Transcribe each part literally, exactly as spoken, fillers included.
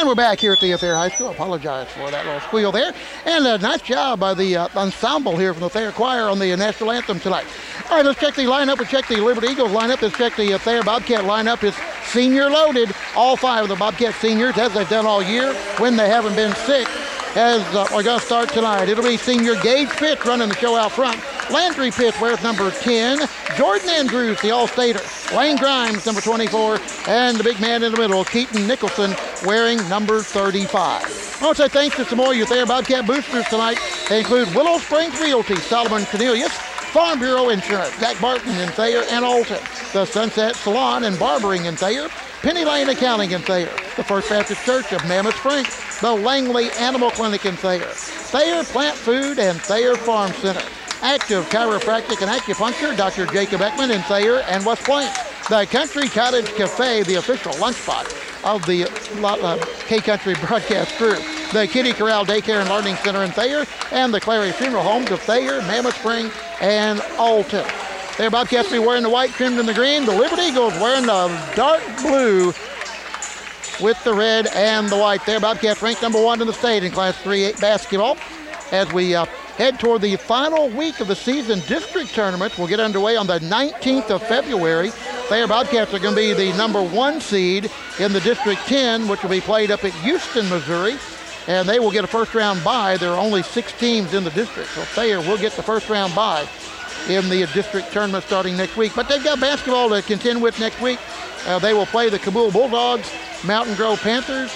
And we're back here at the Thayer High School. I apologize for that little squeal there. And a nice job by the uh, ensemble here from the Thayer Choir on the national anthem tonight. All right, let's check the lineup. Let's check the Liberty Eagles lineup. Let's check the uh, Thayer Bobcat lineup. It's senior loaded. All five of the Bobcat seniors, as they've done all year, when they haven't been sick, as uh, we're going to start tonight. It'll be senior Gage Pitts running the show out front. Landry Pitts wears number ten. Jordan Andrews, the All-Stater. Lane Grimes, number twenty-four. And the big man in the middle, Keaton Nicholson, wearing number thirty-five. I want to say thanks to some more of your Thayer Bobcat boosters tonight. They include Willow Springs Realty, Solomon Cornelius, Farm Bureau Insurance, Zach Barton in Thayer and Alton, the Sunset Salon and Barbering in Thayer, Penny Lane Accounting in Thayer, the First Baptist Church of Mammoth Springs, the Langley Animal Clinic in Thayer, Thayer Plant Food and Thayer Farm Center, Active Chiropractic and Acupuncture, Doctor Jacob Ekman in Thayer and West Plains, the Country Cottage Cafe, the official lunch spot of the uh, K-Country broadcast crew, the Kitty Corral Daycare and Learning Center in Thayer, and the Clary Funeral Homes of Thayer, Mammoth Spring, and Alton. Thayer Bobcats will be wearing the white, trimmed in the green. The Liberty Eagles wearing the dark blue with the red and the white. Thayer Bobcats ranked number one in the state in Class three A basketball. As we uh, head toward the final week of the season, district tournaments will get underway on the nineteenth of February. Thayer Bobcats are going to be the number one seed in the District ten, which will be played up at Houston, Missouri. And they will get a first-round bye. There are only six teams in the district, so Thayer will get the first-round bye in the district tournament starting next week. But they've got basketball to contend with next week. Uh, they will play the Kabul Bulldogs, Mountain Grove Panthers,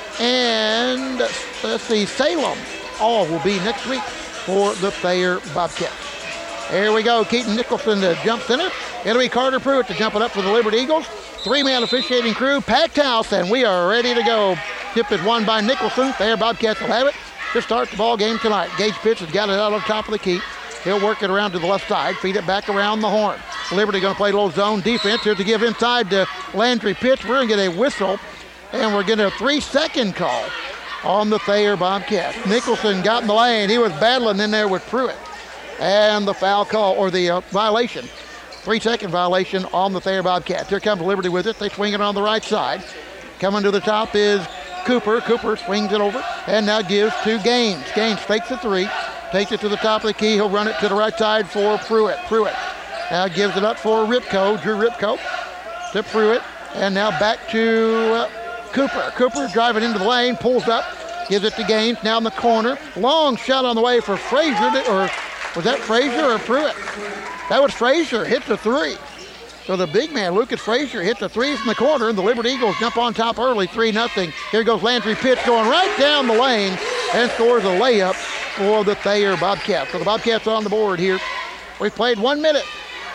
and let's see, Salem. All will be next week for the Thayer Bobcats. There we go. Keaton Nicholson to jump center. It'll be Carter Pruitt to jump it up for the Liberty Eagles. Three-man officiating crew, packed house, and we are ready to go. Tip is won by Nicholson. Thayer Bobcats will have it to start the ball game tonight. Gage Pitts has got it out on top of the key. He'll work it around to the left side, feed it back around the horn. Liberty going to play a little zone defense here to give inside to Landry Pitts. We're going to get a whistle, and we're getting a three-second call on the Thayer Bobcats. Nicholson got in the lane. He was battling in there with Pruitt. And the foul call, or the uh, violation, three-second violation on the Thayer Bobcats. Here comes Liberty with it. They swing it on the right side. Coming to the top is Cooper. Cooper swings it over and now gives to Gaines. Gaines fakes the three, takes it to the top of the key. He'll run it to the right side for Pruitt. Pruitt now gives it up for Ripko. Drew Ripko to Pruitt. And now back to uh, Cooper. Cooper driving into the lane, pulls up, gives it to Gaines. Now in the corner. Long shot on the way for Frazier, to, or was that Frazier or Pruitt? That was Frazier, hits the three. So the big man, Lucas Frazier, hits the three from the corner, and the Liberty Eagles jump on top early, three nothing. Here goes Landry Pitts going right down the lane and scores a layup for the Thayer Bobcats. So the Bobcats are on the board here. We've played one minute.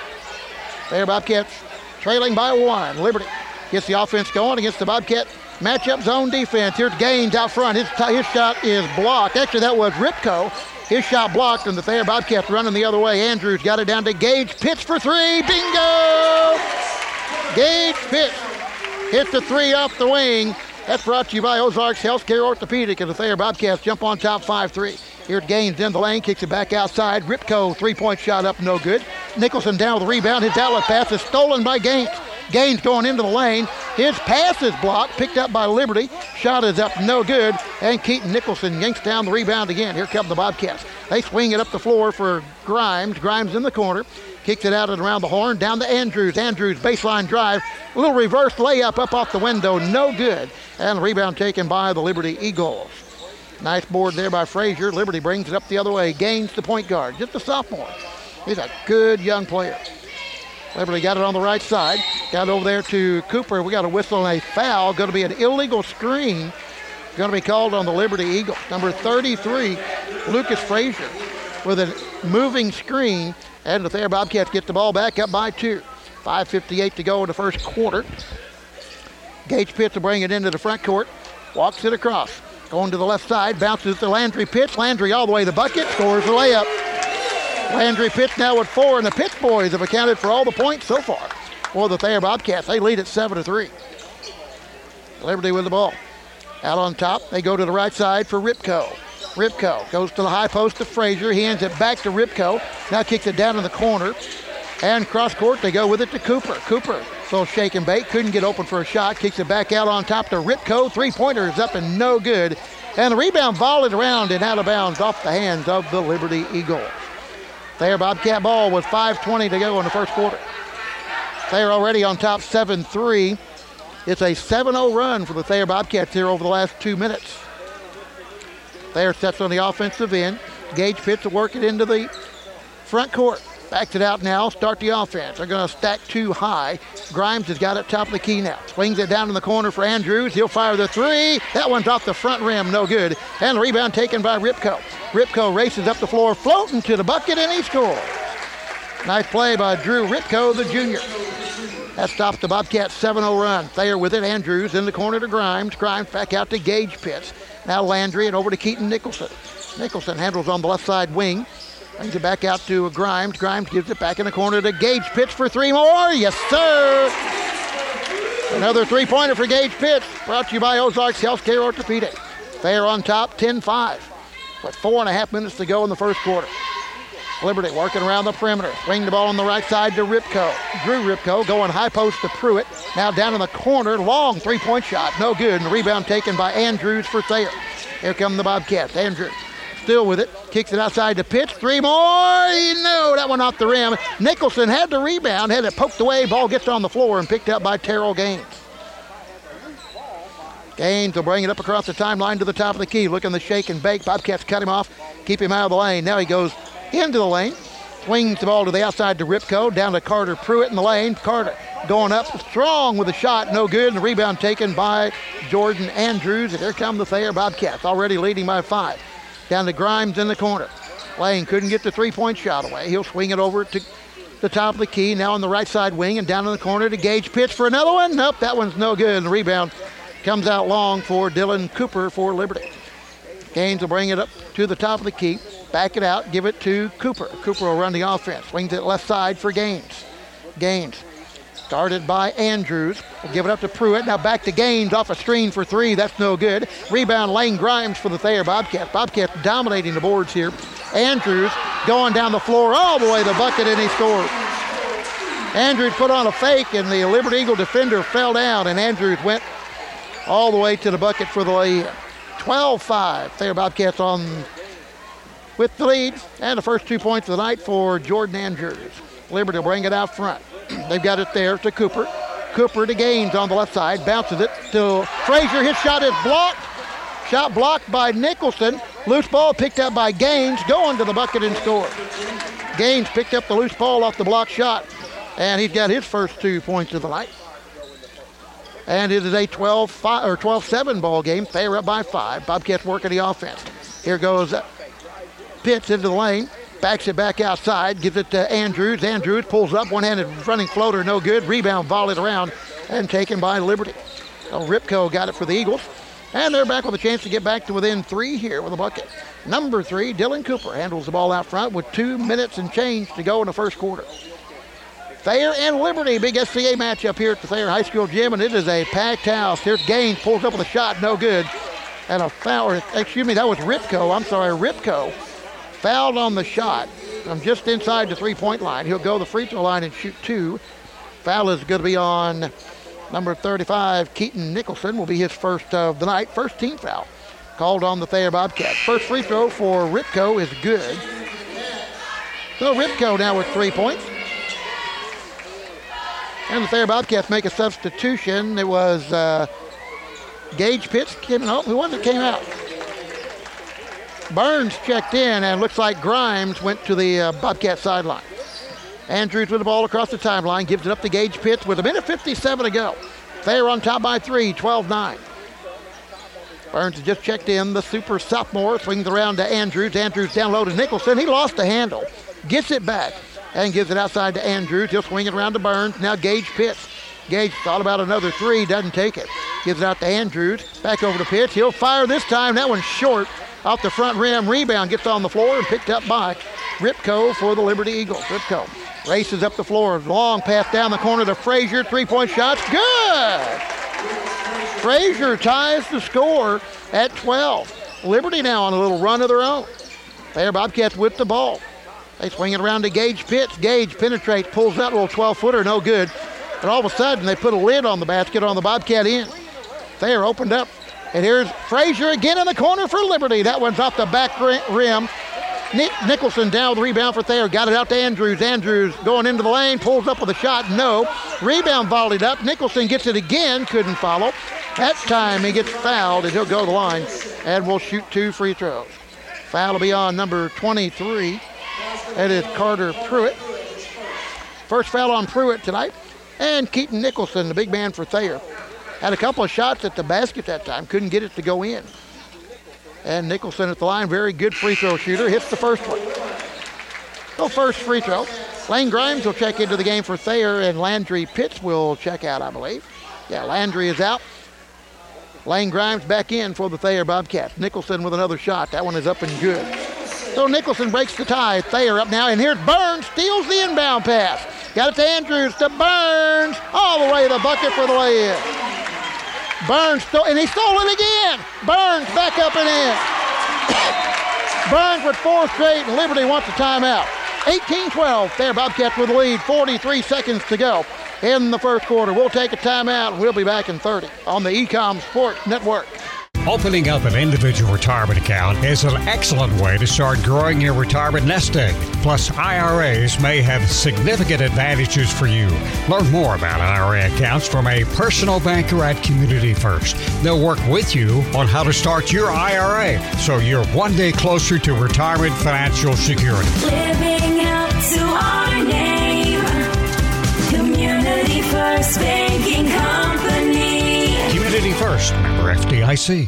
Thayer Bobcats trailing by one. Liberty gets the offense going against the Bobcat matchup zone defense. Here's Gaines out front. His, his shot is blocked. Actually, that was Ripko. His shot blocked, and the Thayer Bobcats running the other way. Andrews got it down to Gage. Pitts for three. Bingo! Gage Pitts hit the three off the wing. That's brought to you by Ozarks Healthcare Orthopedic, and the Thayer Bobcats jump on top five three. Here's Gaines in the lane, kicks it back outside. Ripko, three-point shot up, no good. Nicholson down with the rebound. His outlet pass is stolen by Gaines. Gaines going into the lane. His pass is blocked, picked up by Liberty. Shot is up, no good. And Keaton Nicholson yanks down the rebound again. Here come the Bobcats. They swing it up the floor for Grimes. Grimes in the corner. Kicks it out and around the horn. Down to Andrews. Andrews baseline drive. A little reverse layup up off the window. No good. And the rebound taken by the Liberty Eagles. Nice board there by Frazier. Liberty brings it up the other way. Gaines the point guard. Just a sophomore. He's a good young player. Liberty got it on the right side. Got it over there to Cooper. We got a whistle and a foul. Going to be an illegal screen. Going to be called on the Liberty Eagles. Number thirty-three, Lucas Frazier, with a moving screen. And the Thayer Bobcats get the ball back up by two. five fifty-eight to go in the first quarter. Gage Pitts will bring it into the front court. Walks it across. Going to the left side. Bounces to Landry Pitts. Landry all the way to the bucket. Scores the layup. Landry Pitts now with four, and the Pitts boys have accounted for all the points so far for the Thayer Bobcats. They lead at seven to three. Liberty with the ball. Out on top, they go to the right side for Ripko. Ripko goes to the high post to Frazier. He hands it back to Ripko. Now kicks it down in the corner. And cross court, they go with it to Cooper. Cooper Little shake and bake. Couldn't get open for a shot. Kicks it back out on top to Ripco. Three-pointer is up and no good. And the rebound volleyed around and out of bounds off the hands of the Liberty Eagles. Thayer Bobcat ball with five twenty to go in the first quarter. Thayer already on top seven three. It's a seven oh run for the Thayer Bobcats here over the last two minutes. Thayer sets on the offensive end. Gage Pitts to work it into the front court. Backs it out now, start the offense. They're going to stack two high. Grimes has got it top of the key now. Swings it down in the corner for Andrews. He'll fire the three. That one's off the front rim, no good. And the rebound taken by Ripco. Ripco races up the floor, floating to the bucket, and he scores. Nice play by Drew Ripco, the junior. That stops the Bobcats' seven oh run. Thayer with it, Andrews in the corner to Grimes. Grimes back out to Gage Pitts. Now Landry and over to Keaton Nicholson. Nicholson handles on the left side wing. Brings it back out to Grimes. Grimes gives it back in the corner to Gage Pitts for three more. Yes, sir. Another three-pointer for Gage Pitts. Brought to you by Ozarks Healthcare Orthopedic. Thayer on top, ten five. With four and a half minutes to go in the first quarter. Liberty working around the perimeter. Swing the ball on the right side to Ripco. Drew Ripco going high post to Pruitt. Now down in the corner. Long three-point shot. No good. And the rebound taken by Andrews for Thayer. Here come the Bobcats. Andrews still with it. Kicks it outside to Pitts. Three more. No, that one off the rim. Nicholson had the rebound. Had it poked away. Ball gets on the floor and picked up by Terrell Gaines. Gaines will bring it up across the timeline to the top of the key. Looking to shake and bake. Bobcats cut him off. Keep him out of the lane. Now he goes into the lane. Swings the ball to the outside to Ripco. Down to Carter Pruitt in the lane. Carter going up strong with a shot. No good. And the rebound taken by Jordan Andrews. And here come the Thayer Bobcats. Already leading by five. Down to Grimes in the corner. Lane couldn't get the three-point shot away. He'll swing it over to the top of the key. Now on the right side wing and down in the corner to Gage Pitts for another one. Nope, that one's no good. And the rebound comes out long for Dylan Cooper for Liberty. Gaines will bring it up to the top of the key. Back it out. Give it to Cooper. Cooper will run the offense. Swings it left side for Gaines. Gaines. Started by Andrews. We'll give it up to Pruitt. Now back to Gaines off a screen for three. That's no good. Rebound Lane Grimes for the Thayer Bobcats. Bobcats dominating the boards here. Andrews going down the floor all the way to the bucket, and he scores. Andrews put on a fake, and the Liberty Eagle defender fell down, and Andrews went all the way to the bucket for the lead. twelve five. Thayer Bobcats on with the lead, and the first two points of the night for Jordan Andrews. Liberty will bring it out front. They've got it there to Cooper. Cooper to Gaines on the left side. Bounces it to Frazier. His shot is blocked. Shot blocked by Nicholson. Loose ball picked up by Gaines. Going to the bucket and scored. Gaines picked up the loose ball off the block shot. And he's got his first two points of the night. And it is a twelve five or twelve seven ball game. Thayer up by five. Bobcats working the offense. Here goes Pitts into the lane. Backs it back outside, gives it to Andrews. Andrews pulls up, one-handed running floater, no good. Rebound volleyed around and taken by Liberty. So Ripco got it for the Eagles. And they're back with a chance to get back to within three here with a bucket. Number three, Dylan Cooper handles the ball out front with two minutes and change to go in the first quarter. Thayer and Liberty, big S C A matchup here at the Thayer High School gym, and it is a packed house. Here's Gaines, pulls up with a shot, no good. And a foul, excuse me, that was Ripco. I'm sorry, Ripco. Fouled on the shot from just inside the three-point line. He'll go the free throw line and shoot two. Foul is going to be on number thirty-five, Keaton Nicholson. Will be his first of the night. First team foul called on the Thayer Bobcats. First free throw for Ripco is good. So Ripco now with three points. And the Thayer Bobcats make a substitution. It was uh, Gage Pitts came out. Who was it came out? Burns checked in, and looks like Grimes went to the uh, Bobcat sideline. Andrews with the ball across the timeline, gives it up to Gage Pitts with a minute fifty-seven to go. Thayer on top by three, twelve nine. Burns has just checked in. The super sophomore swings around to Andrews. Andrews down low to Nicholson. He lost the handle. Gets it back and gives it outside to Andrews. He'll swing it around to Burns. Now Gage Pitts. Gage thought about another three, doesn't take it. Gives it out to Andrews. Back over to Pitts. He'll fire this time. That one's short. Off the front rim, rebound gets on the floor and picked up by Ripco for the Liberty Eagles. Ripco races up the floor. Long pass down the corner to Frazier. Three-point shots. Good! Frazier ties the score at twelve. Liberty now on a little run of their own. Thayer Bobcats with the ball. They swing it around to Gage Pitts. Gage penetrates, pulls that little twelve-footer. No good. And all of a sudden, they put a lid on the basket on the Bobcat end. Thayer opened up. And here's Frazier again in the corner for Liberty. That one's off the back rim. Nick Nicholson down with the rebound for Thayer. Got it out to Andrews. Andrews going into the lane. Pulls up with a shot. No. Rebound volleyed up. Nicholson gets it again. Couldn't follow. That time he gets fouled and he'll go to the line and will shoot two free throws. Foul will be on number twenty-three. That is Carter Pruitt. First foul on Pruitt tonight. And Keaton Nicholson, the big man for Thayer, had a couple of shots at the basket that time. Couldn't get it to go in. And Nicholson at the line, very good free throw shooter, hits the first one. So first free throw. Lane Grimes will check into the game for Thayer, and Landry Pitts will check out, I believe. Yeah, Landry is out. Lane Grimes back in for the Thayer Bobcats. Nicholson with another shot. That one is up and good. So Nicholson breaks the tie. Thayer up now, and here's Burns, steals the inbound pass. Got it to Andrews, to Burns, all the way to the bucket for the lay-in. Burns, stole, and he stole it again. Burns back up and in. Burns with four straight, and Liberty wants a timeout. eighteen twelve, Thayer Bobcats with the lead, forty-three seconds to go in the first quarter. We'll take a timeout, and we'll be back in thirty on the Ecom Sports Network. Opening up an individual retirement account is an excellent way to start growing your retirement nest egg. Plus, I R As may have significant advantages for you. Learn more about I R A accounts from a personal banker at Community First. They'll work with you on how to start your I R A so you're one day closer to retirement financial security. Living up to our name, Community First Banking Company. Community First, member F D I C.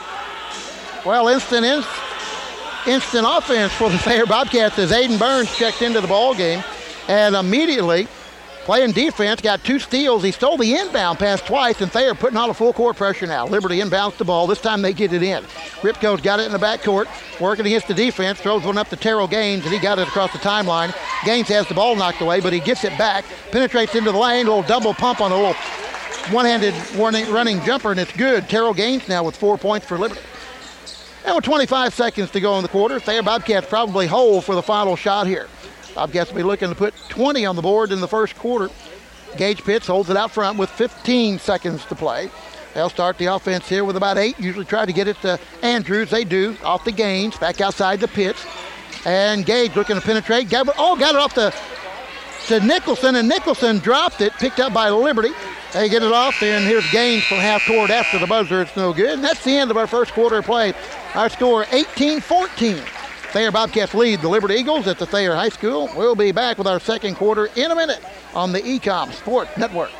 Well, instant in, instant offense for the Thayer Bobcats as Aiden Burns checked into the ball game, and immediately playing defense, got two steals. He stole the inbound pass twice, and Thayer putting on a full court pressure now. Liberty inbounds the ball. This time they get it in. Ripco's got it in the backcourt, working against the defense, throws one up to Terrell Gaines, and he got it across the timeline. Gaines has the ball knocked away, but he gets it back, penetrates into the lane, a little double pump on a little one-handed running jumper, and it's good. Terrell Gaines now with four points for Liberty. And with twenty-five seconds to go in the quarter, Thayer Bobcats probably hold for the final shot here. Bobcats will be looking to put twenty on the board in the first quarter. Gage Pitts holds it out front with fifteen seconds to play. They'll start the offense here with about eight. Usually try to get it to Andrews. They do. Off the Gaines, back outside the Pitts. And Gage looking to penetrate. Got it, oh, got it off the, to Nicholson, and Nicholson dropped it, picked up by Liberty. They get it off, and here's Gaines from half court after the buzzer. It's no good. And that's the end of our first quarter of play. Our score, eighteen fourteen. Thayer Bobcats lead the Liberty Eagles at the Thayer High School. We'll be back with our second quarter in a minute on the Ecom Sports Network.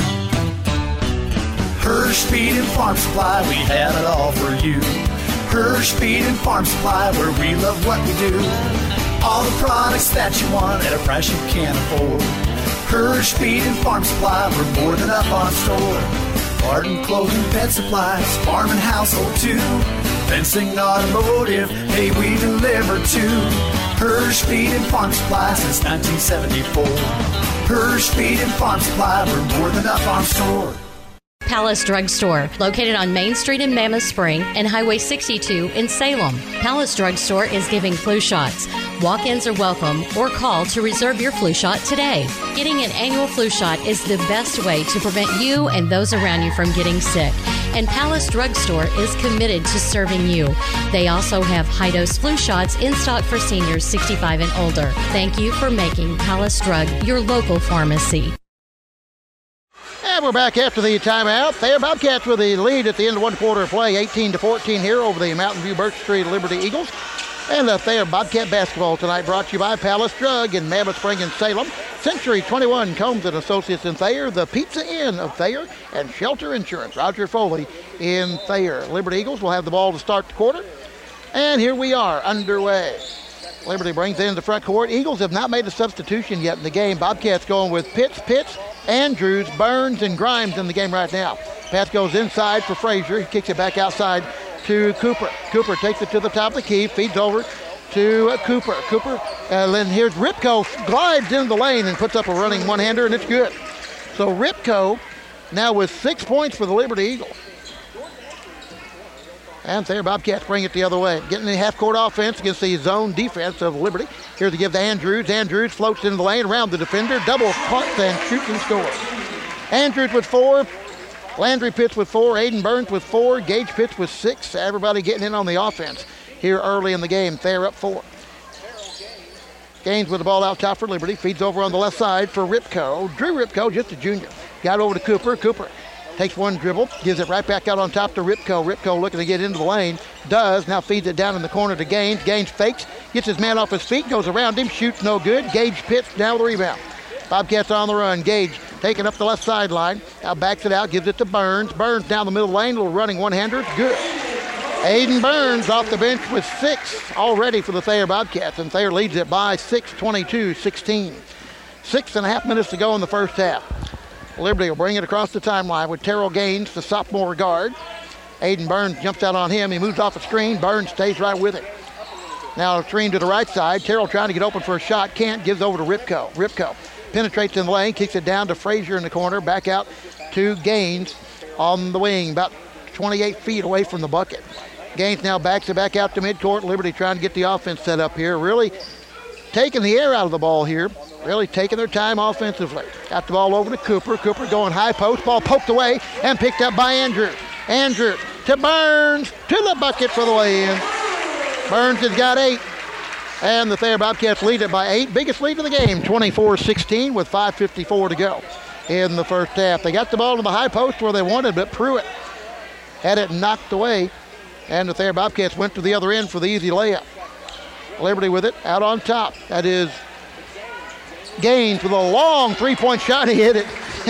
Hirsch Feed and Farm Supply, we have it all for you. Hirsch Feed and Farm Supply, where we love what we do. All the products that you want at a price you can't afford. Hirsch Feed and Farm Supply, we're more than up on store. Garden, clothing, pet supplies, farm and household too. Fencing, automotive, hey, we deliver too. Hirsch Feed and Farm Supply since nineteen seventy-four. Hirsch Feed and Farm Supply, we're more than up on store. Palace Drug Store, located on Main Street in Mammoth Spring and Highway sixty-two in Salem. Palace Drug Store is giving flu shots. Walk-ins are welcome or call to reserve your flu shot today. Getting an annual flu shot is the best way to prevent you and those around you from getting sick. And Palace Drug Store is committed to serving you. They also have high-dose flu shots in stock for seniors sixty-five and older. Thank you for making Palace Drug your local pharmacy. And we're back after the timeout. Thayer Bobcats with the lead at the end of one quarter of play, eighteen to fourteen here over the Mountain View Birch Street Liberty Eagles. And the Thayer Bobcat basketball tonight brought to you by Palace Drug in Mammoth Spring and Salem, Century twenty-one Combs and Associates in Thayer, the Pizza Inn of Thayer, and Shelter Insurance. Roger Foley in Thayer. Liberty Eagles will have the ball to start the quarter. And here we are, underway. Liberty brings it in the front court. Eagles have not made a substitution yet in the game. Bobcats going with Pitts, Pitts, Andrews, Burns, and Grimes in the game right now. Pass goes inside for Frazier. He kicks it back outside to Cooper. Cooper takes it to the top of the key, feeds over to uh, Cooper. Cooper, uh, then here's Ripco, glides into the lane and puts up a running one-hander, and it's good. So Ripco now with six points for the Liberty Eagles. And Thayer Bobcats bring it the other way. Getting the half-court offense against the zone defense of Liberty. Here to give to Andrews. Andrews floats into the lane around the defender. Double punt and shoots and scores. Andrews with four. Landry Pitts with four. Aiden Burns with four. Gage Pitts with six. Everybody getting in on the offense here early in the game. Thayer up four. Gaines with the ball out top for Liberty. Feeds over on the left side for Ripco. Drew Ripco, just a junior. Got over to Cooper. Cooper takes one dribble. Gives it right back out on top to Ripco. Ripco looking to get into the lane. Does. Now feeds it down in the corner to Gaines. Gaines fakes. Gets his man off his feet. Goes around him. Shoots no good. Gage Pitts down with the rebound. Bobcats on the run. Gage taking up the left sideline. Now backs it out. Gives it to Burns. Burns down the middle lane. Little running one-hander. Good. Aiden Burns off the bench with six already for the Thayer Bobcats, and Thayer leads it by six, twenty-two sixteen. Six and a half minutes to go in the first half. Liberty will bring it across the timeline with Terrell Gaines, the sophomore guard. Aiden Burns jumps out on him. He moves off a screen. Burns stays right with him. Now a screen to the right side. Terrell trying to get open for a shot. Can't. Gives over to Ripco. Ripco penetrates in the lane. Kicks it down to Frazier in the corner. Back out to Gaines on the wing. About twenty-eight feet away from the bucket. Gaines now backs it back out to midcourt. Liberty trying to get the offense set up here. Really taking the air out of the ball here. Really taking their time offensively. Got the ball over to Cooper. Cooper going high post. Ball poked away and picked up by Andrews. Andrews to Burns. To the bucket for the lay-in. Burns has got eight. And the Thayer Bobcats lead it by eight. Biggest lead of the game, twenty-four sixteen with five fifty-four to go in the first half. They got the ball to the high post where they wanted, but Pruitt had it knocked away. And the Thayer Bobcats went to the other end for the easy layup. Liberty with it out on top. That is Gaines with a long three-point shot. He hit it.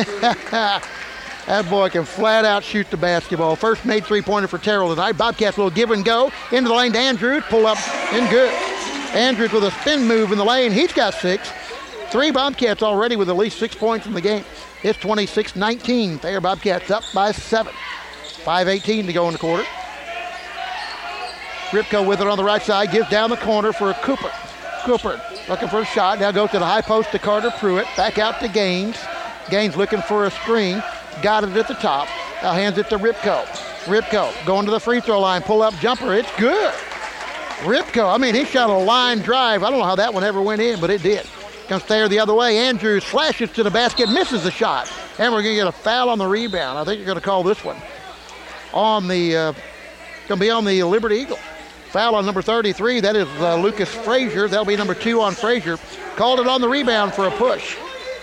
That boy can flat out shoot the basketball. First made three-pointer for Terrell tonight. Bobcats will give and go. Into the lane to Andrews. Pull up and good. Andrews with a spin move in the lane. He's got six. Three Bobcats already with at least six points in the game. It's twenty-six nineteen. Thayer Bobcats up by seven. five eighteen to go in the quarter. Ripco with it on the right side, gives down the corner for Cooper. Cooper looking for a shot, now goes to the high post to Carter Pruitt, back out to Gaines. Gaines looking for a screen, got it at the top, now hands it to Ripco. Ripco going to the free throw line, pull up jumper, it's good. Ripco, I mean, he shot a line drive. I don't know how that one ever went in, but it did. Comes Thayer the other way, Andrews flashes to the basket, misses the shot, and we're gonna get a foul on the rebound. I think you're gonna call this one on the, uh, gonna be on the Liberty Eagle. Foul on number thirty-three, that is uh, Lucas Frazier. That'll be number two on Frazier. Called it on the rebound for a push.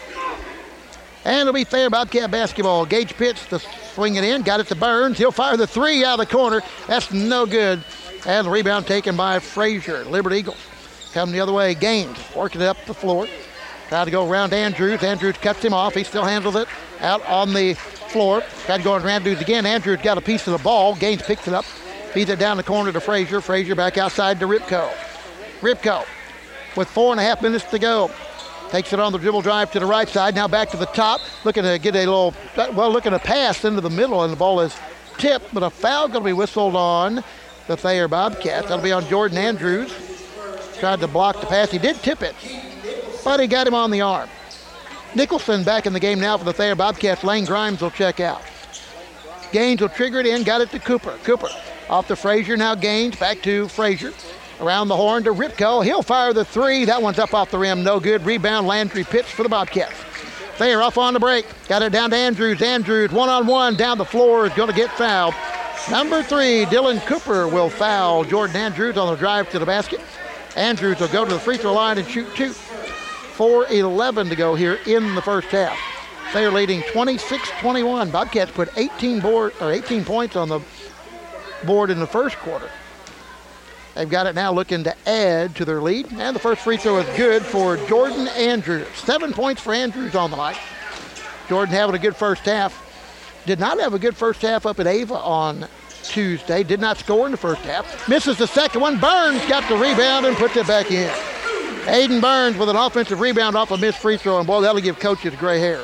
And it'll be Thayer Bobcat basketball. Gage Pitts to swing it in, got it to Burns. He'll fire the three out of the corner. That's no good. And the rebound taken by Frazier. Liberty Eagles come the other way. Gaines working it up the floor. Trying to go around Andrews. Andrews cuts him off. He still handles it out on the floor. Tried to go around Andrews again. Andrews got a piece of the ball. Gaines picks it up. Feeds it down the corner to Frazier. Frazier back outside to Ripco. Ripco with four and a half minutes to go. Takes it on the dribble drive to the right side. Now back to the top. Looking to get a little, well, looking to pass into the middle, and the ball is tipped, but a foul going to be whistled on the Thayer Bobcats. That'll be on Jordan Andrews. Tried to block the pass. He did tip it, but he got him on the arm. Nicholson back in the game now for the Thayer Bobcats. Lane Grimes will check out. Gaines will trigger it in. Got it to Cooper. Cooper off to Frazier. Now Gaines back to Frazier. Around the horn to Ripco. He'll fire the three. That one's up off the rim. No good. Rebound Landry Pitts for the Bobcats. Thayer off on the break. Got it down to Andrews. Andrews one-on-one down the floor is going to get fouled. Number three, Dylan Cooper will foul Jordan Andrews on the drive to the basket. Andrews will go to the free throw line and shoot two. four eleven to go here in the first half. Thayer leading twenty-six twenty-one. Bobcats put eighteen board or eighteen points on the board in the first quarter. They've got it now looking to add to their lead. And the first free throw is good for Jordan Andrews. Seven points for Andrews on the night. Jordan having a good first half. Did not have a good first half up at Ava on Tuesday. Did not score in the first half. Misses the second one. Burns got the rebound and puts it back in. Aiden Burns with an offensive rebound off a missed free throw. And boy, that'll give coaches gray hair.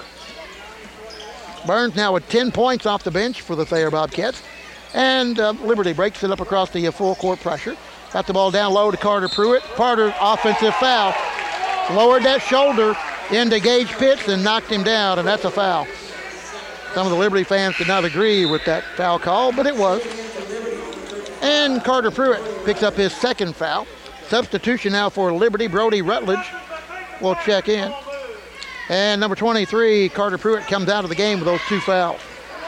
Burns now with ten points off the bench for the Thayer Bobcats. And uh, Liberty breaks it up across the uh, full court pressure. Got the ball down low to Carter Pruitt. Carter, offensive foul. Lowered that shoulder into Gage Pitts and knocked him down, and that's a foul. Some of the Liberty fans did not agree with that foul call, but it was. And Carter Pruitt picks up his second foul. Substitution now for Liberty. Brody Rutledge will check in. And number twenty-three, Carter Pruitt, comes out of the game with those two fouls.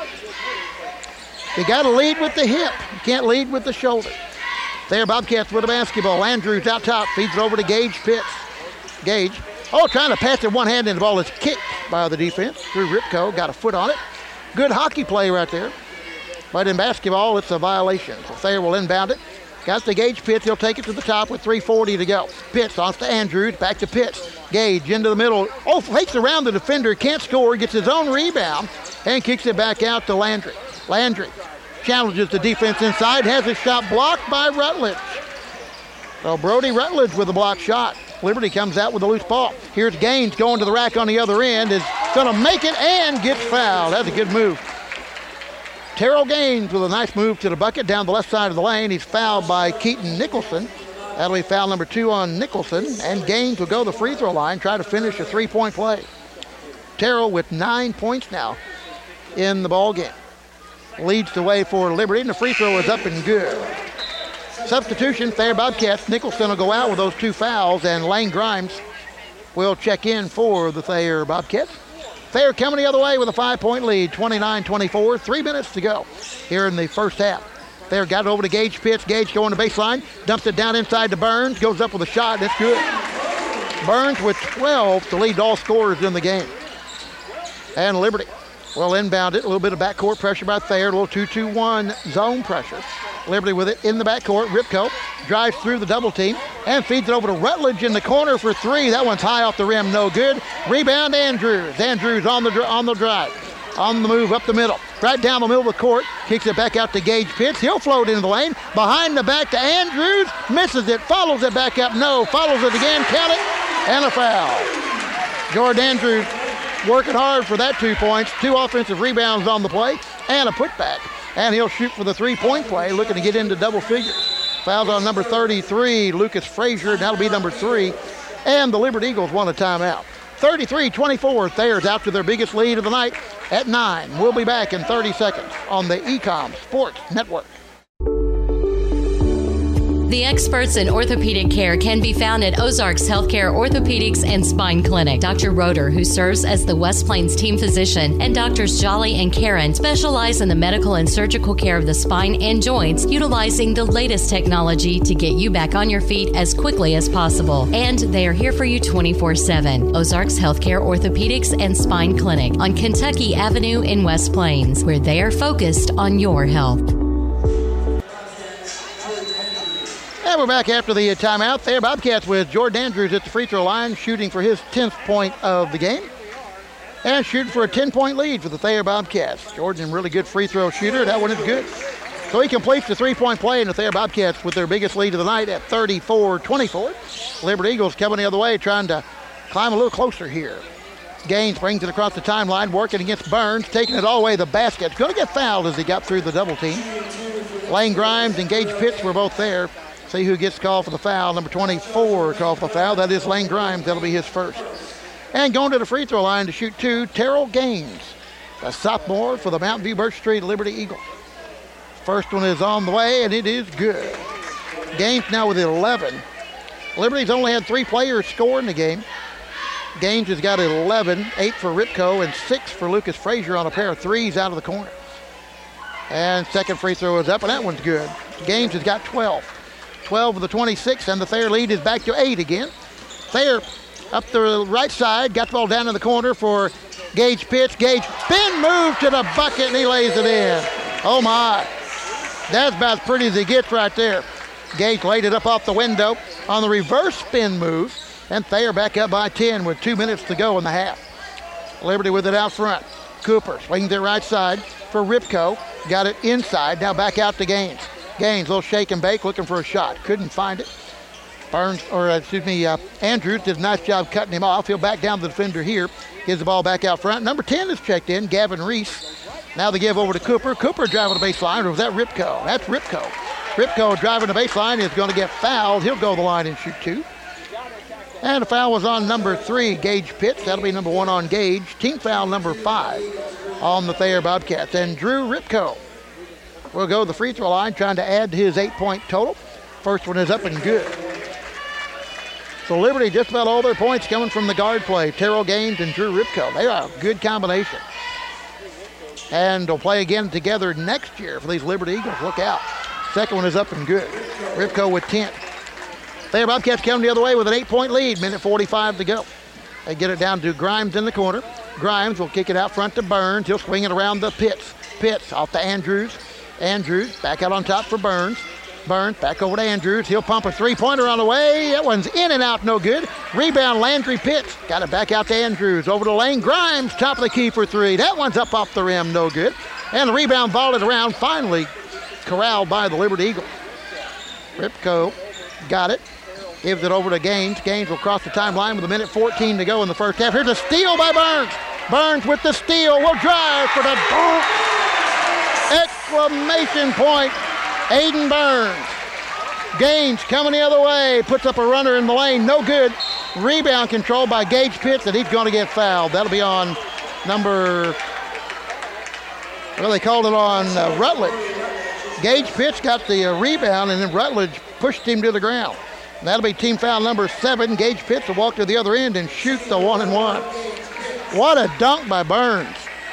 You got to lead with the hip. You can't lead with the shoulder. There, Bobcats with a basketball. Andrews out top, feeds it over to Gage Pitts. Gage, oh, trying to pass it one hand, and the ball is kicked by the defense. Drew Ripko got a foot on it. Good hockey play right there. But in basketball, it's a violation. So Thayer will inbound it. Got to Gage Pitts. He'll take it to the top with three forty to go. Pitts off to Andrews. Back to Pitts. Gage into the middle. Oh, fakes around the defender. Can't score. Gets his own rebound and kicks it back out to Landry. Landry challenges the defense inside. Has his shot blocked by Rutledge. So Brody Rutledge with a block shot. Liberty comes out with a loose ball. Here's Gaines going to the rack on the other end. Is going to make it and gets fouled. That's a good move. Terrell Gaines with a nice move to the bucket down the left side of the lane. He's fouled by Keaton Nicholson. That'll be foul number two on Nicholson. And Gaines will go to the free throw line, try to finish a three-point play. Terrell with nine points now in the ball game. Leads the way for Liberty, and the free throw is up and good. Substitution, Thayer Bobcats. Nicholson will go out with those two fouls, and Lane Grimes will check in for the Thayer Bobcats. Thayer coming the other way with a five-point lead, twenty-nine twenty-four. Three minutes to go here in the first half. Thayer got it over to Gage Pitts. Gage going to baseline, dumps it down inside to Burns, goes up with a shot. That's good. Burns with twelve to lead all scorers in the game. And Liberty will inbound it. A little bit of backcourt pressure by Thayer. A little two two one zone pressure. Liberty with it in the backcourt. Ripko drives through the double team and feeds it over to Rutledge in the corner for three. That one's high off the rim, no good. Rebound Andrews. Andrews on the on the drive. On the move up the middle. Right down the middle of the court. Kicks it back out to Gage Pitts. He'll float into the lane. Behind the back to Andrews. Misses it. Follows it back up. No. Follows it again. Count it. And a foul. Jordan Andrews working hard for that two points. Two offensive rebounds on the play. And a putback. And he'll shoot for the three-point play, looking to get into double figures. Fouls on number thirty-three, Lucas Frazier. That'll be number three. And the Liberty Eagles won a timeout. thirty-three twenty-four. Thayer's out to their biggest lead of the night at nine. We'll be back in thirty seconds on the Ecom Sports Network. The experts in orthopedic care can be found at Ozarks Healthcare Orthopedics and Spine Clinic. Doctor Roeder, who serves as the West Plains team physician, and Doctors Jolly and Karen specialize in the medical and surgical care of the spine and joints, utilizing the latest technology to get you back on your feet as quickly as possible. And they are here for you twenty-four seven. Ozarks Healthcare Orthopedics and Spine Clinic on Kentucky Avenue in West Plains, where they are focused on your health. And we're back after the timeout. There, Bobcats with Jordan Andrews at the free throw line, shooting for his tenth point of the game. And shooting for a ten-point lead for the Thayer Bobcats. Jordan, really good free throw shooter. That one is good. So he completes the three-point play, and the Thayer Bobcats with their biggest lead of the night at thirty-four twenty-four. Liberty Eagles coming the other way, trying to climb a little closer here. Gaines brings it across the timeline, working against Burns, taking it all the way to the basket. Going to get fouled as he got through the double team. Lane Grimes and Gage Pitts were both there. See who gets called for the foul. Number twenty-four called for the foul. That is Lane Grimes. That'll be his first. And going to the free throw line to shoot two, Terrell Gaines, a sophomore for the Mountain View Birch Street Liberty Eagles. First one is on the way, and it is good. Gaines now with eleven. Liberty's only had three players score in the game. Gaines has got eleven, eight for Ripko, and six for Lucas Frazier on a pair of threes out of the corner. And second free throw is up, and that one's good. Gaines has got twelve. twelve of the twenty-six, and the Thayer lead is back to eight again. Thayer up the right side, got the ball down in the corner for Gage Pitts. Gage spin move to the bucket, and he lays it in. Oh, my. That's about as pretty as he gets right there. Gage laid it up off the window on the reverse spin move, and Thayer back up by ten with two minutes to go in the half. Liberty with it out front. Cooper swings it right side for Ripko. Got it inside, now back out to Gaines. Gaines, little shake and bake, looking for a shot. Couldn't find it. Burns, or uh, excuse me, uh, Andrews did a nice job cutting him off. He'll back down the defender here. Gives the ball back out front. Number ten is checked in, Gavin Reese. Now the give over to Cooper. Cooper driving the baseline, or was that Ripko? That's Ripko. Ripko driving the baseline is going to get fouled. He'll go the line and shoot two. And the foul was on number three, Gage Pitts. That'll be number one on Gage. Team foul number five on the Thayer Bobcats. And Drew Ripko will go to the free throw line, trying to add to his eight-point total. First one is up and good. So Liberty, just about all their points coming from the guard play. Terrell Gaines and Drew Ripko. They are a good combination. And they'll play again together next year for these Liberty Eagles. Look out. Second one is up and good. Ripko with ten. Thayer Bobcats coming the other way with an eight-point lead. Minute forty-five to go. They get it down to Grimes in the corner. Grimes will kick it out front to Burns. He'll swing it around the Pitts. Pitts off to Andrews. Andrews back out on top for Burns. Burns back over to Andrews. He'll pump a three-pointer on the way. That one's in and out, no good. Rebound, Landry Pitts. Got it back out to Andrews. Over to Lane Grimes, top of the key for three. That one's up off the rim, no good. And the rebound volleyed around, finally corralled by the Liberty Eagles. Ripko got it. Gives it over to Gaines. Gaines will cross the timeline with a minute fourteen to go in the first half. Here's a steal by Burns. Burns with the steal. Will drive for the dunk. Exclamation point. Aiden Burns. Gaines coming the other way. Puts up a runner in the lane. No good. Rebound controlled by Gage Pitts, and he's going to get fouled. That'll be on number, well, they called it on uh, Rutledge. Gage Pitts got the uh, rebound, and then Rutledge pushed him to the ground. And that'll be team foul number seven. Gage Pitts will walk to the other end and shoot the one and one. What a dunk by Burns.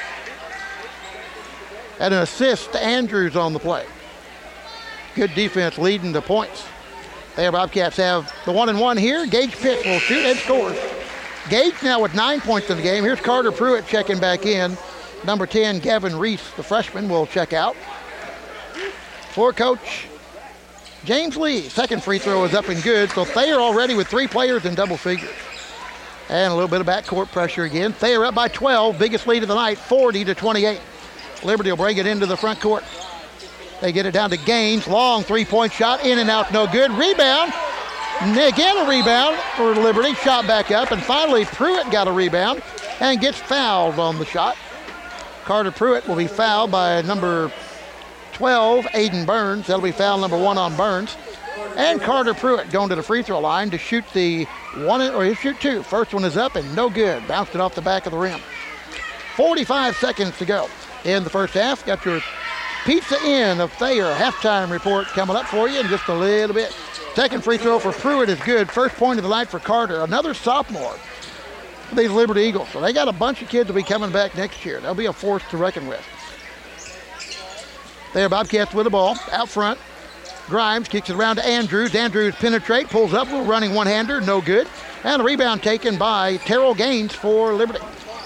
And an assist to Andrews on the play. Good defense leading the points. There, Bobcats have the one and one here. Gage Pitts will shoot and scores. Gage now with nine points in the game. Here's Carter Pruitt checking back in. Number ten, Gavin Reese, the freshman, will check out. For Coach James Lee, second free throw is up and good. So Thayer already with three players in double figures. And a little bit of backcourt pressure again. Thayer up by twelve, biggest lead of the night, forty to twenty-eight. Liberty will bring it into the front court. They get it down to Gaines. Long three-point shot. In and out. No good. Rebound. Again a rebound for Liberty. Shot back up. And finally Pruitt got a rebound and gets fouled on the shot. Carter Pruitt will be fouled by number twelve, Aiden Burns. That'll be foul number one on Burns. And Carter Pruitt going to the free throw line to shoot the one, or he'll shoot two. First one is up and no good. Bounced it off the back of the rim. forty-five seconds to go in the first half. Got your Pizza Inn of Thayer halftime report coming up for you in just a little bit. Second free throw for Pruitt is good. First point of the night for Carter, another sophomore for these Liberty Eagles. So they got a bunch of kids that will be coming back next year. They'll be a force to reckon with. There, Bobcats with the ball out front. Grimes kicks it around to Andrews. Andrews penetrate, pulls up, running one-hander, no good. And a rebound taken by Terrell Gaines for Liberty.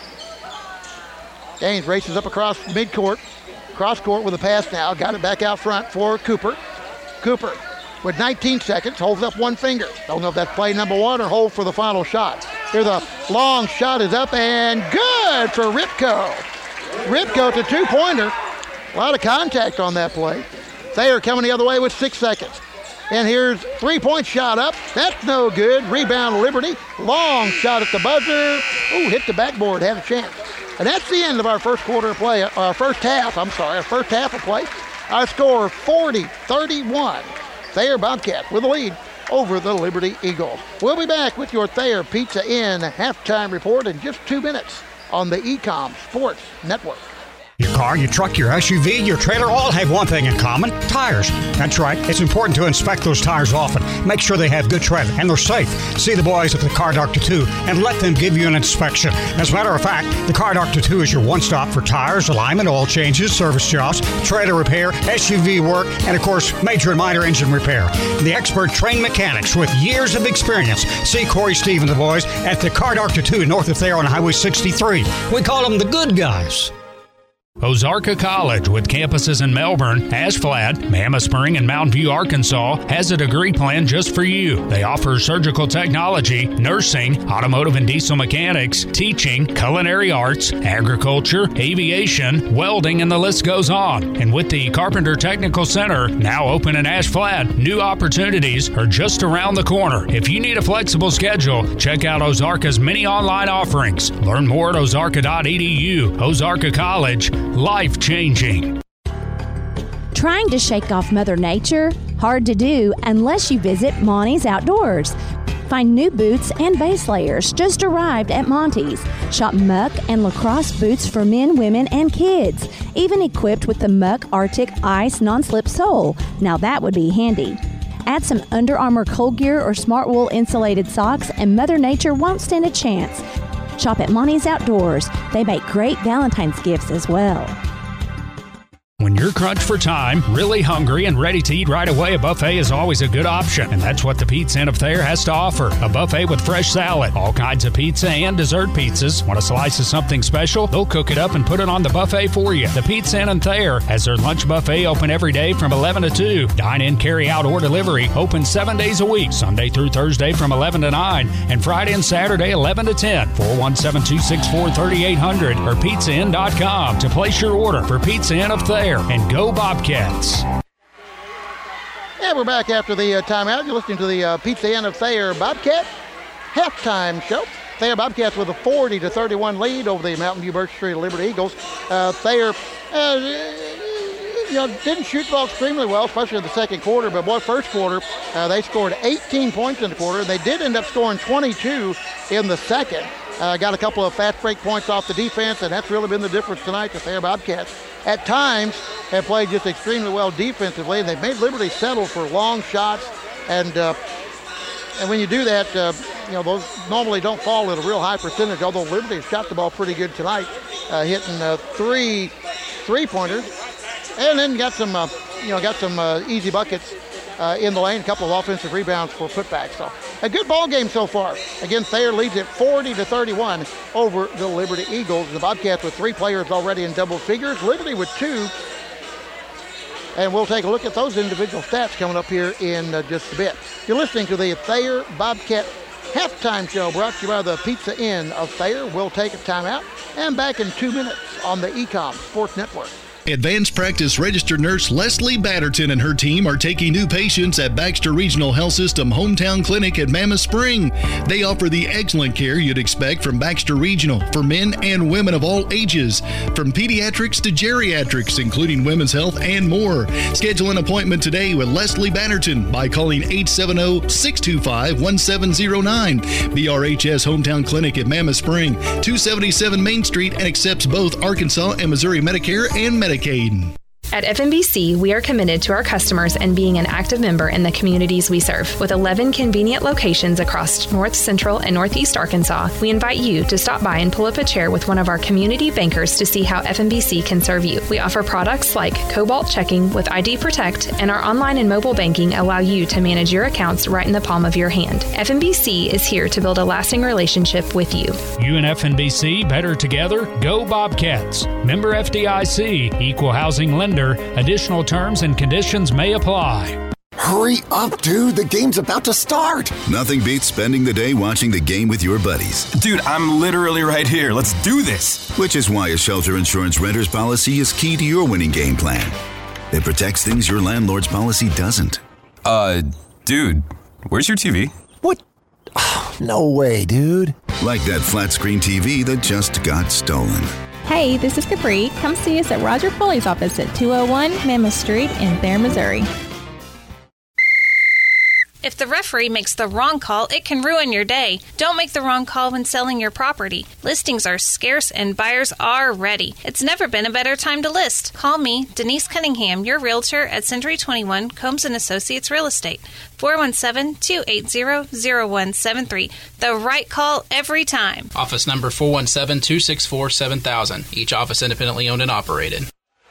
Gaines races up across midcourt. Cross court with a pass now. Got it back out front for Cooper. Cooper with nineteen seconds holds up one finger. Don't know if that's play number one or hold for the final shot. Here the long shot is up and good for Ripko. Ripko to two-pointer. A lot of contact on that play. Thayer coming the other way with six seconds. And here's three-point shot up. That's no good. Rebound Liberty. Long shot at the buzzer. Ooh, hit the backboard. Had a chance. And that's the end of our first quarter of play, our first half, I'm sorry, our first half of play. Our score forty thirty-one. Thayer Bobcats with the lead over the Liberty Eagles. We'll be back with your Thayer Pizza Inn halftime report in just two minutes on the E-Com Sports Network. Your car, your truck, your S U V, your trailer all have one thing in common: tires. That's right. It's important to inspect those tires often. Make sure they have good tread and they're safe. See the boys at the Car Doctor two and let them give you an inspection. As a matter of fact, the Car Doctor two is your one-stop for tires, alignment, oil changes, service jobs, trailer repair, S U V work, and of course, major and minor engine repair. The expert trained mechanics with years of experience. See Corey, Steve, and the boys at the Car Doctor two north of Thayer on Highway sixty-three. We call them the good guys. Ozarka College, with campuses in Melbourne, Ashflat, Mammoth Spring, and Mountain View, Arkansas, has a degree plan just for you. They offer surgical technology, nursing, automotive and diesel mechanics, teaching, culinary arts, agriculture, aviation, welding, and the list goes on. And with the Carpenter Technical Center now open in Ashflat, new opportunities are just around the corner. If you need a flexible schedule, check out Ozarka's many online offerings. Learn more at ozarka dot e d u. Ozarka College, life-changing. Trying to shake off Mother Nature? Hard to do unless you visit Monty's Outdoors. Find new boots and base layers just arrived at Monty's. Shop muck and lacrosse boots for men, women, and kids, even equipped with the Muck Arctic Ice non-slip sole. Now that would be handy. Add some Under Armour Cold Gear or Smart Wool insulated socks, and Mother Nature won't stand a chance. Shop at Monty's Outdoors. They make great Valentine's gifts as well. When you're crunched for time, really hungry, and ready to eat right away, a buffet is always a good option. And that's what the Pizza Inn of Thayer has to offer. A buffet with fresh salad, all kinds of pizza and dessert pizzas. Want a slice of something special? They'll cook it up and put it on the buffet for you. The Pizza Inn of Thayer has their lunch buffet open every day from eleven to two. Dine in, carry out, or delivery. Open seven days a week, Sunday through Thursday from eleven to nine. And Friday and Saturday, eleven to ten. four one seven, two six four, three eight zero zero or pizza inn dot com to place your order for Pizza Inn of Thayer. And go Bobcats. And we're back after the uh, timeout. You're listening to the uh, Pizza Inn of Thayer Bobcat halftime show. Thayer Bobcats with a forty to thirty-one lead over the Mountain View Birch Street Liberty Eagles. Uh, Thayer, uh, you know, didn't shoot the ball extremely well, especially in the second quarter. But boy, first quarter, uh, they scored eighteen points in the quarter. They did end up scoring twenty-two in the second. Uh, got a couple of fast break points off the defense, and that's really been the difference tonight. The Thayer Bobcats at times have played just extremely well defensively, and they've made Liberty settle for long shots. And uh, and when you do that, uh, you know, those normally don't fall at a real high percentage, although Liberty has shot the ball pretty good tonight, uh, hitting uh, three three-pointers. And then got some, uh, you know, got some uh, easy buckets uh, in the lane, a couple of offensive rebounds for putbacks. So a good ball game so far. Again, Thayer leads at forty to thirty-one over the Liberty Eagles. The Bobcats with three players already in double figures, Liberty with two. And we'll take a look at those individual stats coming up here in uh, just a bit. You're listening to the Thayer Bobcat halftime show brought to you by the Pizza Inn of Thayer. We'll take a timeout and back in two minutes on the E-Com Sports Network. Advanced practice registered nurse Leslie Batterton and her team are taking new patients at Baxter Regional Health System Hometown Clinic at Mammoth Spring. They offer the excellent care you'd expect from Baxter Regional for men and women of all ages, from pediatrics to geriatrics, including women's health and more. Schedule an appointment today with Leslie Batterton by calling eight seven zero, six two five, one seven zero nine. B R H S Hometown Clinic at Mammoth Spring, two seventy-seven Main Street, and accepts both Arkansas and Missouri Medicare and Medicaid. At F M B C, we are committed to our customers and being an active member in the communities we serve. With eleven convenient locations across North Central and Northeast Arkansas, we invite you to stop by and pull up a chair with one of our community bankers to see how F M B C can serve you. We offer products like Cobalt Checking with I D Protect, and our online and mobile banking allow you to manage your accounts right in the palm of your hand. F M B C is here to build a lasting relationship with you. You and F M B C, better together? Go Bobcats. Member F D I C, equal housing lender. Additional terms and conditions may apply. Hurry up, dude. The game's about to start. Nothing beats spending the day watching the game with your buddies. Dude, I'm literally right here. Let's do this. Which is why a shelter insurance renter's policy is key to your winning game plan. It protects things your landlord's policy doesn't. Uh, dude, where's your T V? What? Oh, no way, dude. Like that flat screen T V that just got stolen. Hey, this is Capri. Come see us at Roger Foley's office at two oh one Mammoth Street in Thayer, Missouri. If the referee makes the wrong call, it can ruin your day. Don't make the wrong call when selling your property. Listings are scarce and buyers are ready. It's never been a better time to list. Call me, Denise Cunningham, your realtor at Century twenty-one Combs and Associates Real Estate. four one seven, two eight zero, zero one seven three. The right call every time. Office number four one seven, two six four, seven thousand. Each office independently owned and operated.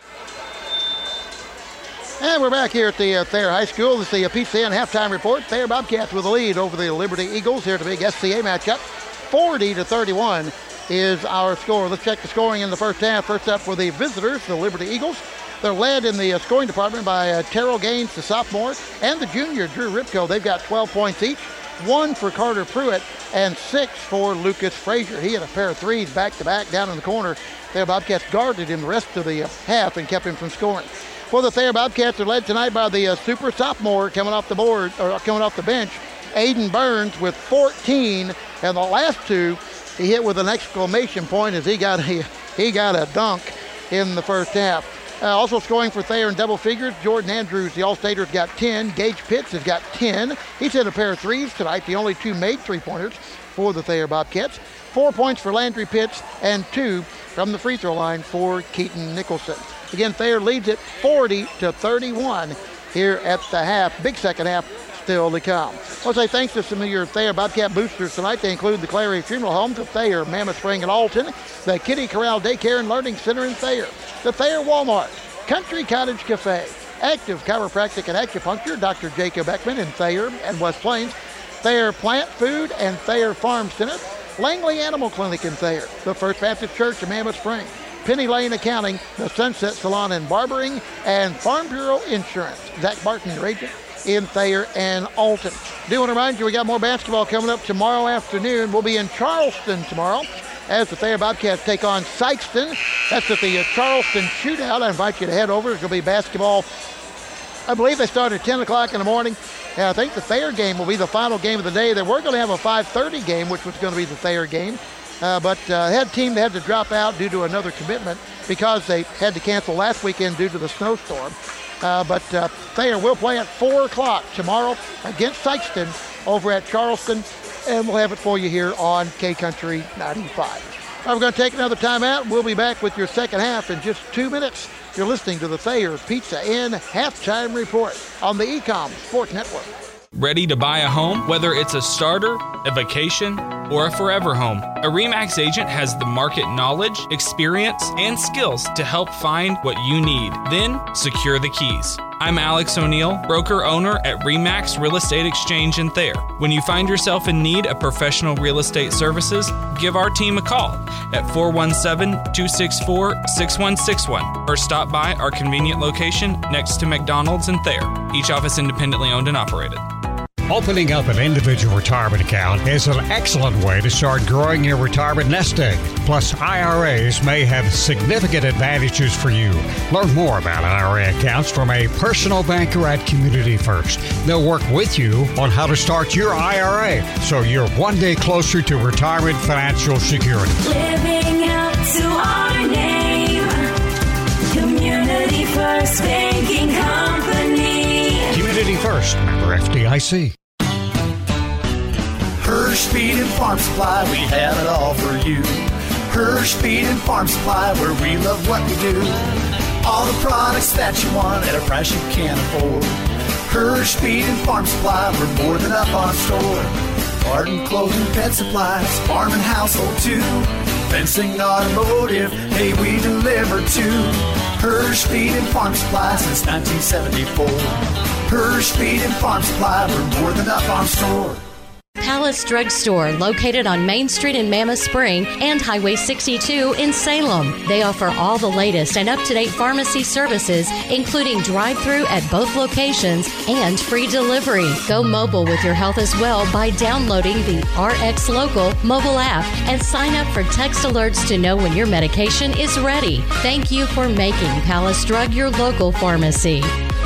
And we're back here at the uh, Thayer High School. This is the uh, Pizza Inn halftime report. Thayer Bobcats with a lead over the Liberty Eagles here at the big S C A matchup. forty to thirty-one is our score. Let's check the scoring in the first half. First up for the visitors, the Liberty Eagles. They're led in the uh, scoring department by uh, Terrell Gaines, the sophomore, and the junior, Drew Ripko. They've got twelve points each. One for Carter Pruitt and six for Lucas Frazier. He had a pair of threes back-to-back down in the corner. Thayer Bobcats guarded him the rest of the uh, half and kept him from scoring. Well, the Thayer Bobcats are led tonight by the uh, super sophomore coming off the board, or coming off the bench, Aiden Burns with fourteen, and the last two he hit with an exclamation point as he got a he got a dunk in the first half. Uh, also scoring for Thayer in double figures, Jordan Andrews, the All-Stater's got ten. Gage Pitts has got ten. He's hit a pair of threes tonight, the only two made three-pointers for the Thayer Bobcats. Four points for Landry Pitts and two from the free throw line for Keaton Nicholson. Again, Thayer leads it forty to thirty-one here at the half. Big second half still to come. I want to say thanks to some of your Thayer Bobcat boosters tonight. They include the Clary Funeral Home, the Thayer Mammoth Spring in Alton, the Kitty Corral Daycare and Learning Center in Thayer, the Thayer Walmart, Country Cottage Cafe, Active Chiropractic and Acupuncture, Doctor Jacob Ekman in Thayer and West Plains, Thayer Plant Food and Thayer Farm Center, Langley Animal Clinic in Thayer, the First Baptist Church in Mammoth Spring, Penny Lane Accounting, the Sunset Salon and Barbering, and Farm Bureau Insurance. Zach Barton, your agent in Thayer and Alton. Do want to remind you, we got more basketball coming up tomorrow afternoon. We'll be in Charleston tomorrow as the Thayer Bobcats take on Sykeston. That's at the uh, Charleston Shootout. I invite you to head over. It's going to be basketball. I believe they start at ten o'clock in the morning. And I think the Thayer game will be the final game of the day. They were going to have a five thirty game, which was going to be the Thayer game. Uh, but uh, had team that had to drop out due to another commitment because they had to cancel last weekend due to the snowstorm. Uh, but uh, Thayer will play at four o'clock tomorrow against Sykeston over at Charleston, and we'll have it for you here on K-Country ninety-five. All right, we're going to take another time out. We'll be back with your second half in just two minutes. You're listening to the Thayer Pizza Inn Halftime Report on the Ecom Sports Network. Ready to buy a home? Whether it's a starter, a vacation, or a forever home, a RE/MAX agent has the market knowledge, experience, and skills to help find what you need. Then, secure the keys. I'm Alex O'Neill, broker-owner at RE/MAX Real Estate Exchange in Thayer. When you find yourself in need of professional real estate services, give our team a call at four one seven, two six four, six one six one or stop by our convenient location next to McDonald's in Thayer. Each office independently owned and operated. Opening up an individual retirement account is an excellent way to start growing your retirement nest egg. Plus, I R As may have significant advantages for you. Learn more about I R A accounts from a personal banker at Community First. They'll work with you on how to start your I R A so you're one day closer to retirement financial security. Living up to our name, Community First Banking Company. Community First, member F D I C. Hirsch Feed and Farm Supply, we have it all for you. Hirsch Feed and Farm Supply, where we love what we do. All the products that you want at a price you can't afford. Hirsch Feed and Farm Supply, we're more than up on store. Garden, clothing, pet supplies, farm and household too. Fencing, automotive, hey, we deliver too. Hirsch Feed and Farm Supply since nineteen seventy-four. Hirsch Feed and Farm Supply, we're more than up on store. Palace Drug Store, located on Main Street in Mammoth Spring and Highway sixty-two in Salem. They offer all the latest and up-to-date pharmacy services, including drive-through at both locations and free delivery. Go mobile with your health as well by downloading the R X Local mobile app and sign up for text alerts to know when your medication is ready. Thank you for making Palace Drug your local pharmacy.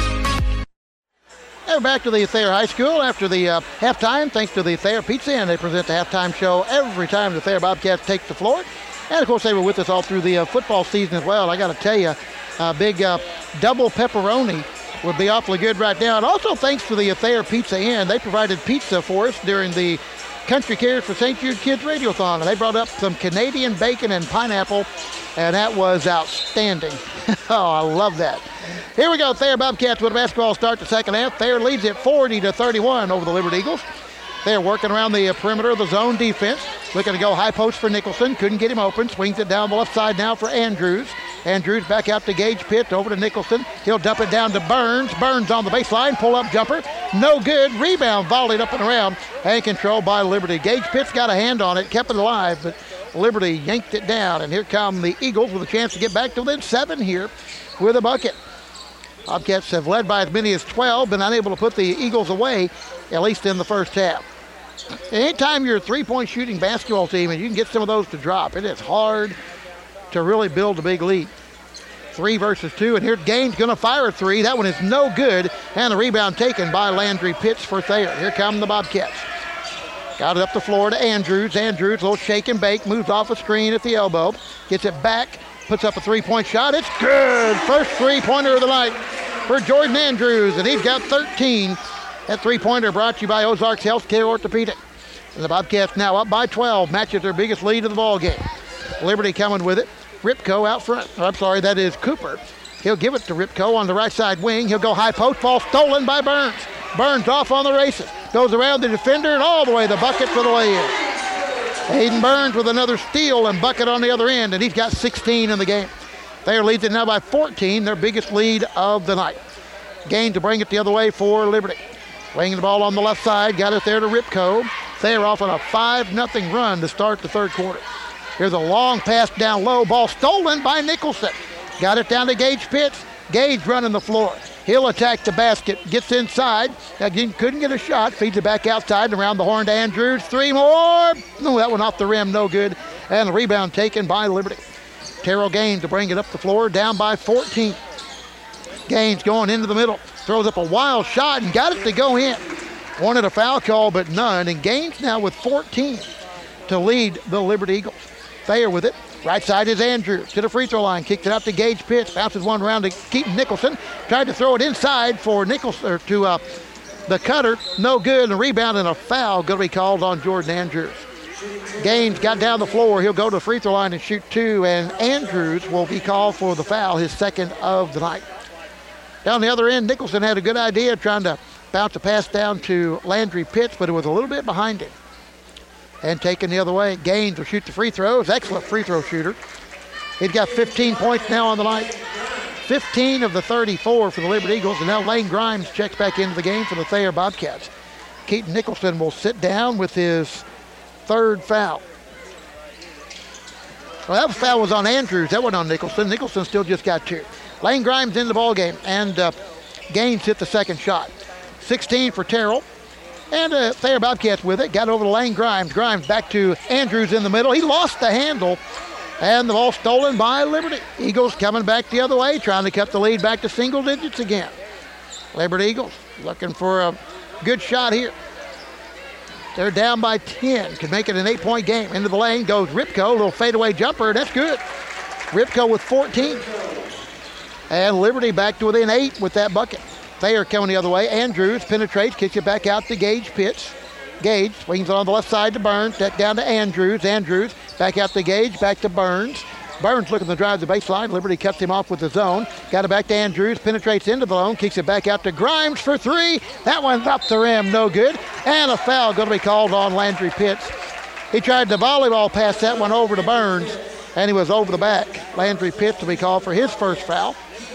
We're back to the Thayer High School after the uh, halftime, thanks to the Thayer Pizza Inn. They present the halftime show every time the Thayer Bobcats take the floor. And, of course, they were with us all through the uh, football season as well. I got to tell you, a big uh, double pepperoni would be awfully good right now. And also thanks to the uh, Thayer Pizza Inn, they provided pizza for us during the Country Cares for Saint Jude Kids Radiothon. And they brought up some Canadian bacon and pineapple, and that was outstanding. Oh, I love that. Here we go. Thayer Bobcats with a basketball start the second half. Thayer leads it forty to thirty-one over the Liberty Eagles. They're working around the perimeter of the zone defense. Looking to go high post for Nicholson. Couldn't get him open. Swings it down the left side now for Andrews. Andrews back out to Gage Pitt. Over to Nicholson. He'll dump it down to Burns. Burns on the baseline. Pull-up jumper. No good. Rebound volleyed up and around. And controlled by Liberty. Gage Pitt's got a hand on it. Kept it alive, but Liberty yanked it down. And here come the Eagles with a chance to get back to within seven here with a bucket. Bobcats have led by as many as twelve, been unable to put the Eagles away, at least in the first half. Anytime you're a three-point shooting basketball team and you can get some of those to drop, it is hard to really build a big lead. Three versus two, and here Gaines going to fire a three. That one is no good, and the rebound taken by Landry Pitts for Thayer. Here come the Bobcats. Got it up the floor to Andrews. Andrews, a little shake and bake, moves off a screen at the elbow, gets it back, puts up a three-point shot. It's good. First three-pointer of the night for Jordan Andrews, and he's got thirteen. That three-pointer brought to you by Ozarks Healthcare Orthopedic. And the Bobcats now up by twelve, matches their biggest lead of the ball game. Liberty coming with it. Ripko out front. Oh, I'm sorry, that is Cooper. He'll give it to Ripko on the right side wing. He'll go high post, ball stolen by Burns. Burns off on the races. Goes around the defender and all the way the bucket for the lay-in. Hayden Burns with another steal and bucket on the other end, and he's got sixteen in the game. Thayer leads it now by fourteen, their biggest lead of the night. Gain to bring it the other way for Liberty. Winging the ball on the left side, got it there to Ripco. Thayer off on a five nothing run to start the third quarter. Here's a long pass down low, ball stolen by Nicholson. Got it down to Gage Pitts. Gage running the floor. He'll attack the basket, gets inside. Again, couldn't get a shot, feeds it back outside and around the horn to Andrews. Three more. No, that one off the rim, no good. And the rebound taken by Liberty. Terrell Gaines to bring it up the floor, down by fourteen. Gaines going into the middle, throws up a wild shot and got it to go in. Wanted a foul call, but none. And Gaines now with fourteen to lead the Liberty Eagles. Thayer with it. Right side is Andrews to the free throw line. Kicked it out to Gage Pitts. Bounces one around to Keaton Nicholson. Tried to throw it inside for Nicholson, or to uh, the cutter. No good. And a rebound and a foul going to be called on Jordan Andrews. Gaines got down the floor. He'll go to the free throw line and shoot two. And Andrews will be called for the foul, his second of the night. Down the other end, Nicholson had a good idea trying to bounce a pass down to Landry Pitts, but it was a little bit behind him. And taken the other way, Gaines will shoot the free throws. Excellent free throw shooter. He's got fifteen points now on the night. fifteen of the thirty-four for the Liberty Eagles. And now Lane Grimes checks back into the game for the Thayer Bobcats. Keaton Nicholson will sit down with his third foul. Well, that foul was on Andrews. That wasn't on Nicholson. Nicholson still just got two. Lane Grimes in the ball game, and uh, Gaines hit the second shot. sixteen for Terrell. And uh, Thayer Bobcats with it. Got over to Lane Grimes. Grimes back to Andrews in the middle. He lost the handle. And the ball stolen by Liberty. Eagles coming back the other way, trying to cut the lead back to single digits again. Liberty Eagles looking for a good shot here. They're down by ten. Could make it an eight-point game. Into the lane goes Ripco. A little fadeaway jumper. That's good. Ripco with fourteen. And Liberty back to within eight with that bucket. Thayer coming the other way. Andrews penetrates, kicks it back out to Gage Pitts. Gage swings it on the left side to Burns. That down to Andrews. Andrews back out to Gage, back to Burns. Burns looking to drive the baseline. Liberty cuts him off with the zone. Got it back to Andrews. Penetrates into the zone. Kicks it back out to Grimes for three. That one's up the rim. No good. And a foul going to be called on Landry Pitts. He tried to volleyball pass that one over to Burns, and he was over the back. Landry Pitts will be called for his first foul.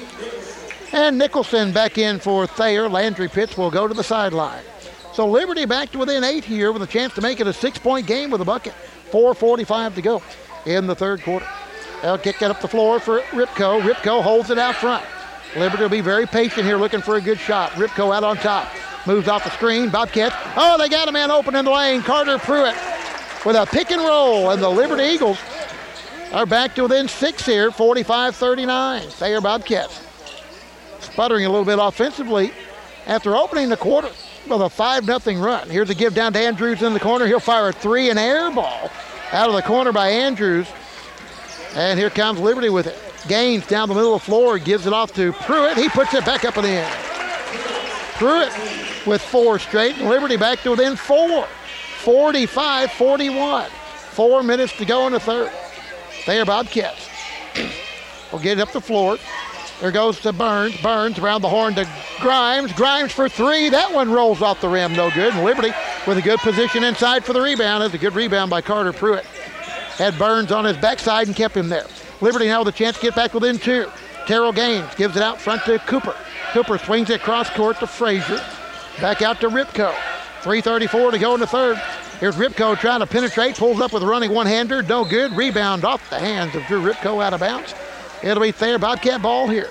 And Nicholson back in for Thayer. Landry Pitts will go to the sideline. So Liberty back to within eight here with a chance to make it a six-point game with a bucket. four forty-five to go in the third quarter. They'll kick that up the floor for Ripco. Ripco holds it out front. Liberty will be very patient here looking for a good shot. Ripco out on top. Moves off the screen. Bobcats. Oh, they got a man open in the lane. Carter Pruitt with a pick and roll. And the Liberty Eagles are back to within six here, forty-five thirty-nine. Thayer Bobcats sputtering a little bit offensively after opening the quarter with a five nothing run. Here's a give down to Andrews in the corner. He'll fire a three and air ball out of the corner by Andrews. And here comes Liberty with it. Gaines down the middle of the floor, gives it off to Pruitt. He puts it back up and in. Pruitt with four straight, and Liberty back to within four. forty-five forty-one. Four minutes to go in the third. Thayer Bobcats will get it up the floor. There goes to Burns. Burns around the horn to Grimes. Grimes for three. That one rolls off the rim. No good. And Liberty with a good position inside for the rebound. It's a good rebound by Carter Pruitt. Had Burns on his backside and kept him there. Liberty now with a chance to get back within two. Terrell Gaines gives it out front to Cooper. Cooper swings it cross court to Frazier. Back out to Ripco. three thirty-four to go in the third. Here's Ripco trying to penetrate. Pulls up with a running one-hander. No good. Rebound off the hands of Drew Ripco out of bounds. It'll be Thayer Bobcat ball here.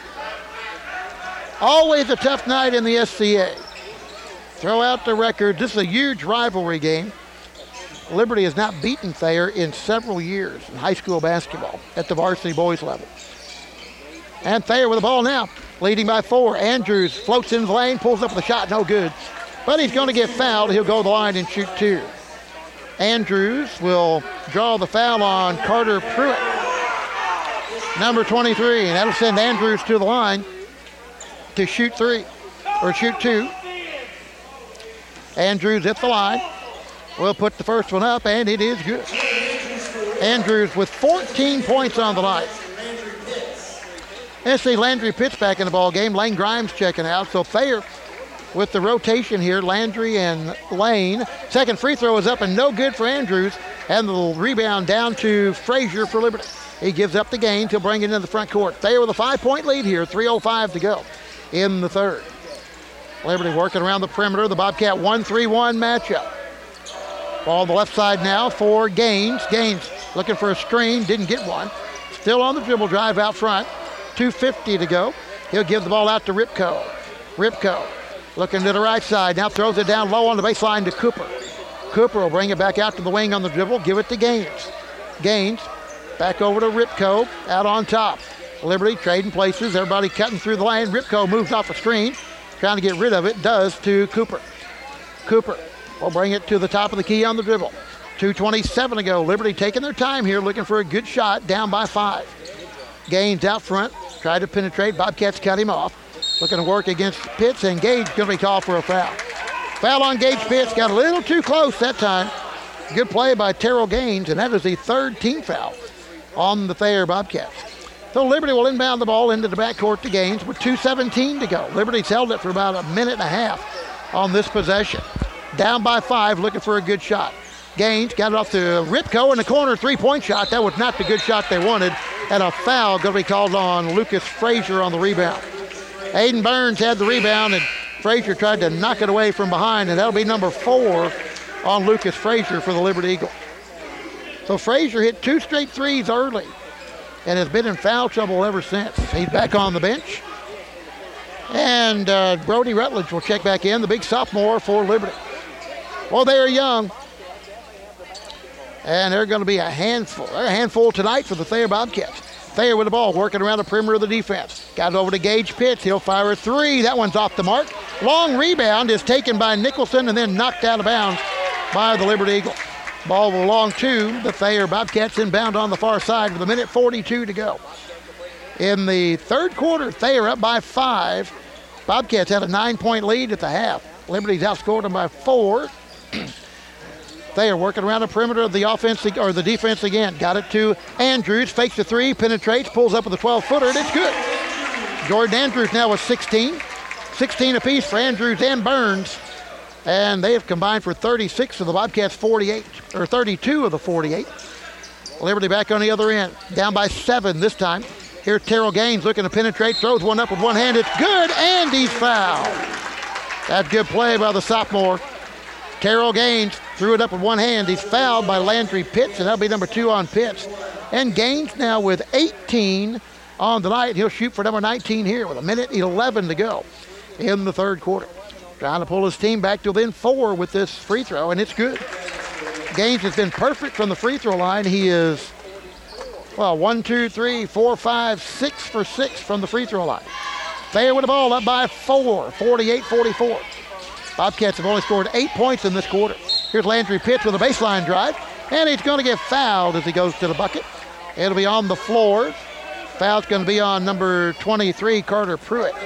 Always a tough night in the S C A. Throw out the record. This is a huge rivalry game. Liberty has not beaten Thayer in several years in high school basketball at the varsity boys level. And Thayer with the ball now, leading by four. Andrews floats into the lane, pulls up with a shot, no good. But he's going to get fouled. He'll go to the line and shoot two. Andrews will draw the foul on Carter Pruitt, number twenty-three, and that'll send Andrews to the line to shoot three, or shoot two. Andrews at the line. We'll put the first one up, and it is good. Andrews with fourteen points on the night. Let's see Landry Pitts back in the ball game. Lane Grimes checking out. So Thayer with the rotation here, Landry and Lane. Second free throw is up and no good for Andrews. And the rebound down to Frazier for Liberty. He gives up the Gaines. He'll bring it into the front court. They with a five-point lead here, three oh five to go in the third. Liberty working around the perimeter. The Bobcat one three one matchup. Ball on the left side now for Gaines. Gaines looking for a screen, didn't get one. Still on the dribble drive out front. two fifty to go. He'll give the ball out to Ripko. Ripko looking to the right side. Now throws it down low on the baseline to Cooper. Cooper will bring it back out to the wing on the dribble. Give it to Gaines. Gaines back over to Ripko out on top. Liberty trading places. Everybody cutting through the lane. Ripko moves off a screen. Trying to get rid of it. Does to Cooper. Cooper will bring it to the top of the key on the dribble. two twenty-seven to go. Liberty taking their time here, looking for a good shot, down by five. Gaines out front, tried to penetrate. Bobcats cut him off. Looking to work against Pitts, and Gage going to be called for a foul. Foul on Gage Pitts, got a little too close that time. Good play by Terrell Gaines, and that is the third team foul on the Thayer Bobcats. So Liberty will inbound the ball into the backcourt to Gaines with two seventeen to go. Liberty's held it for about a minute and a half on this possession. Down by five, looking for a good shot. Gaines got it off to Ripko in the corner, three-point shot. That was not the good shot they wanted. And a foul going to be called on Lucas Frazier on the rebound. Aiden Burns had the rebound, and Frazier tried to knock it away from behind, and that'll be number four on Lucas Frazier for the Liberty Eagles. So Frazier hit two straight threes early and has been in foul trouble ever since. He's back on the bench. And uh, Brody Rutledge will check back in, the big sophomore for Liberty. Well, they're young, and they're going to be a handful. They're a handful tonight for the Thayer Bobcats. Thayer with the ball, working around the perimeter of the defense. Got it over to Gage Pitts. He'll fire a three. That one's off the mark. Long rebound is taken by Nicholson and then knocked out of bounds by the Liberty Eagles. Ball will belong to the Thayer Bobcats, inbound on the far side with a minute forty-two to go. In the third quarter, Thayer up by five. Bobcats had a nine-point lead at the half. Liberty's outscored them by four. They are working around the perimeter of the offense or the defense again. Got it to Andrews, fakes the three, penetrates, pulls up with a twelve-footer, and it's good. Jordan Andrews now with sixteen. sixteen apiece for Andrews and Burns. And they have combined for thirty-six of the Bobcats, forty-eight, or thirty-two of the forty-eight. Liberty back on the other end, down by seven this time. Here's Terrell Gaines looking to penetrate, throws one up with one hand. It's good, and he's fouled. That's good play by the sophomore. Terrell Gaines threw it up with one hand. He's fouled by Landry Pitts, and that'll be number two on Pitts. And Gaines now with eighteen on the night. He'll shoot for number nineteen here with a minute eleven to go in the third quarter. Trying to pull his team back to within four with this free throw, and it's good. Gaines has been perfect from the free throw line. He is, well, one, two, three, four, five, six for six from the free throw line. Thayer with the ball up by four, forty-eight forty-four. Bobcats have only scored eight points in this quarter. Here's Landry Pitts with a baseline drive, and he's going to get fouled as he goes to the bucket. It'll be on the floor. Foul's going to be on number twenty-three, Carter Pruitt.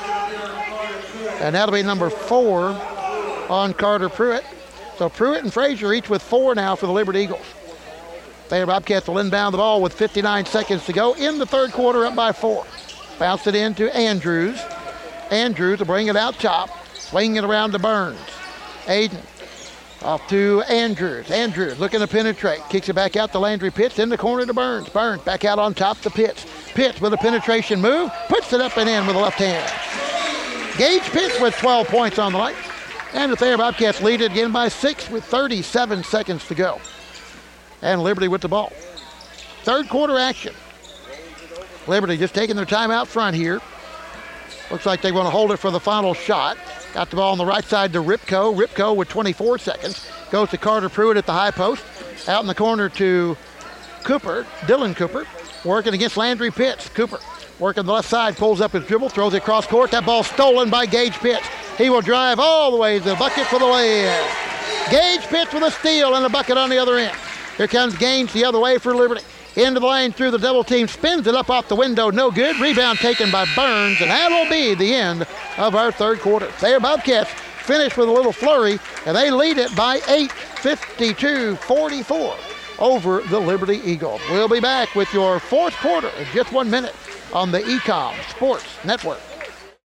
And that'll be number four on Carter Pruitt. So Pruitt and Frazier each with four now for the Liberty Eagles. Thayer Bobcats will inbound the ball with fifty-nine seconds to go in the third quarter, up by four. Bounce it in to Andrews. Andrews will bring it out top. Swinging it around to Burns. Aiden off to Andrews. Andrews looking to penetrate. Kicks it back out to Landry Pitts in the corner to Burns. Burns back out on top to Pitts. Pitts with a penetration move. Puts it up and in with the left hand. Gage Pitts with twelve points on the night. And the Thayer Bobcats lead it again by six with thirty-seven seconds to go. And Liberty with the ball. Third quarter action. Liberty just taking their time out front here. Looks like they want to hold it for the final shot. Got the ball on the right side to Ripko. Ripko with twenty-four seconds. Goes to Carter Pruitt at the high post. Out in the corner to Cooper, Dylan Cooper, working against Landry Pitts. Cooper working the left side, pulls up his dribble, throws it cross court. That ball stolen by Gage Pitts. He will drive all the way to the bucket for the lay-in. Gage Pitts with a steal and a bucket on the other end. Here comes Gaines the other way for Liberty. Into the lane through the double team, spins it up off the window, no good. Rebound taken by Burns, and that'll be the end of our third quarter. Thayer Bobcats finish with a little flurry, and they lead it by eight, fifty-two forty-four over the Liberty Eagles. We'll be back with your fourth quarter in just one minute on the E-Com Sports Network.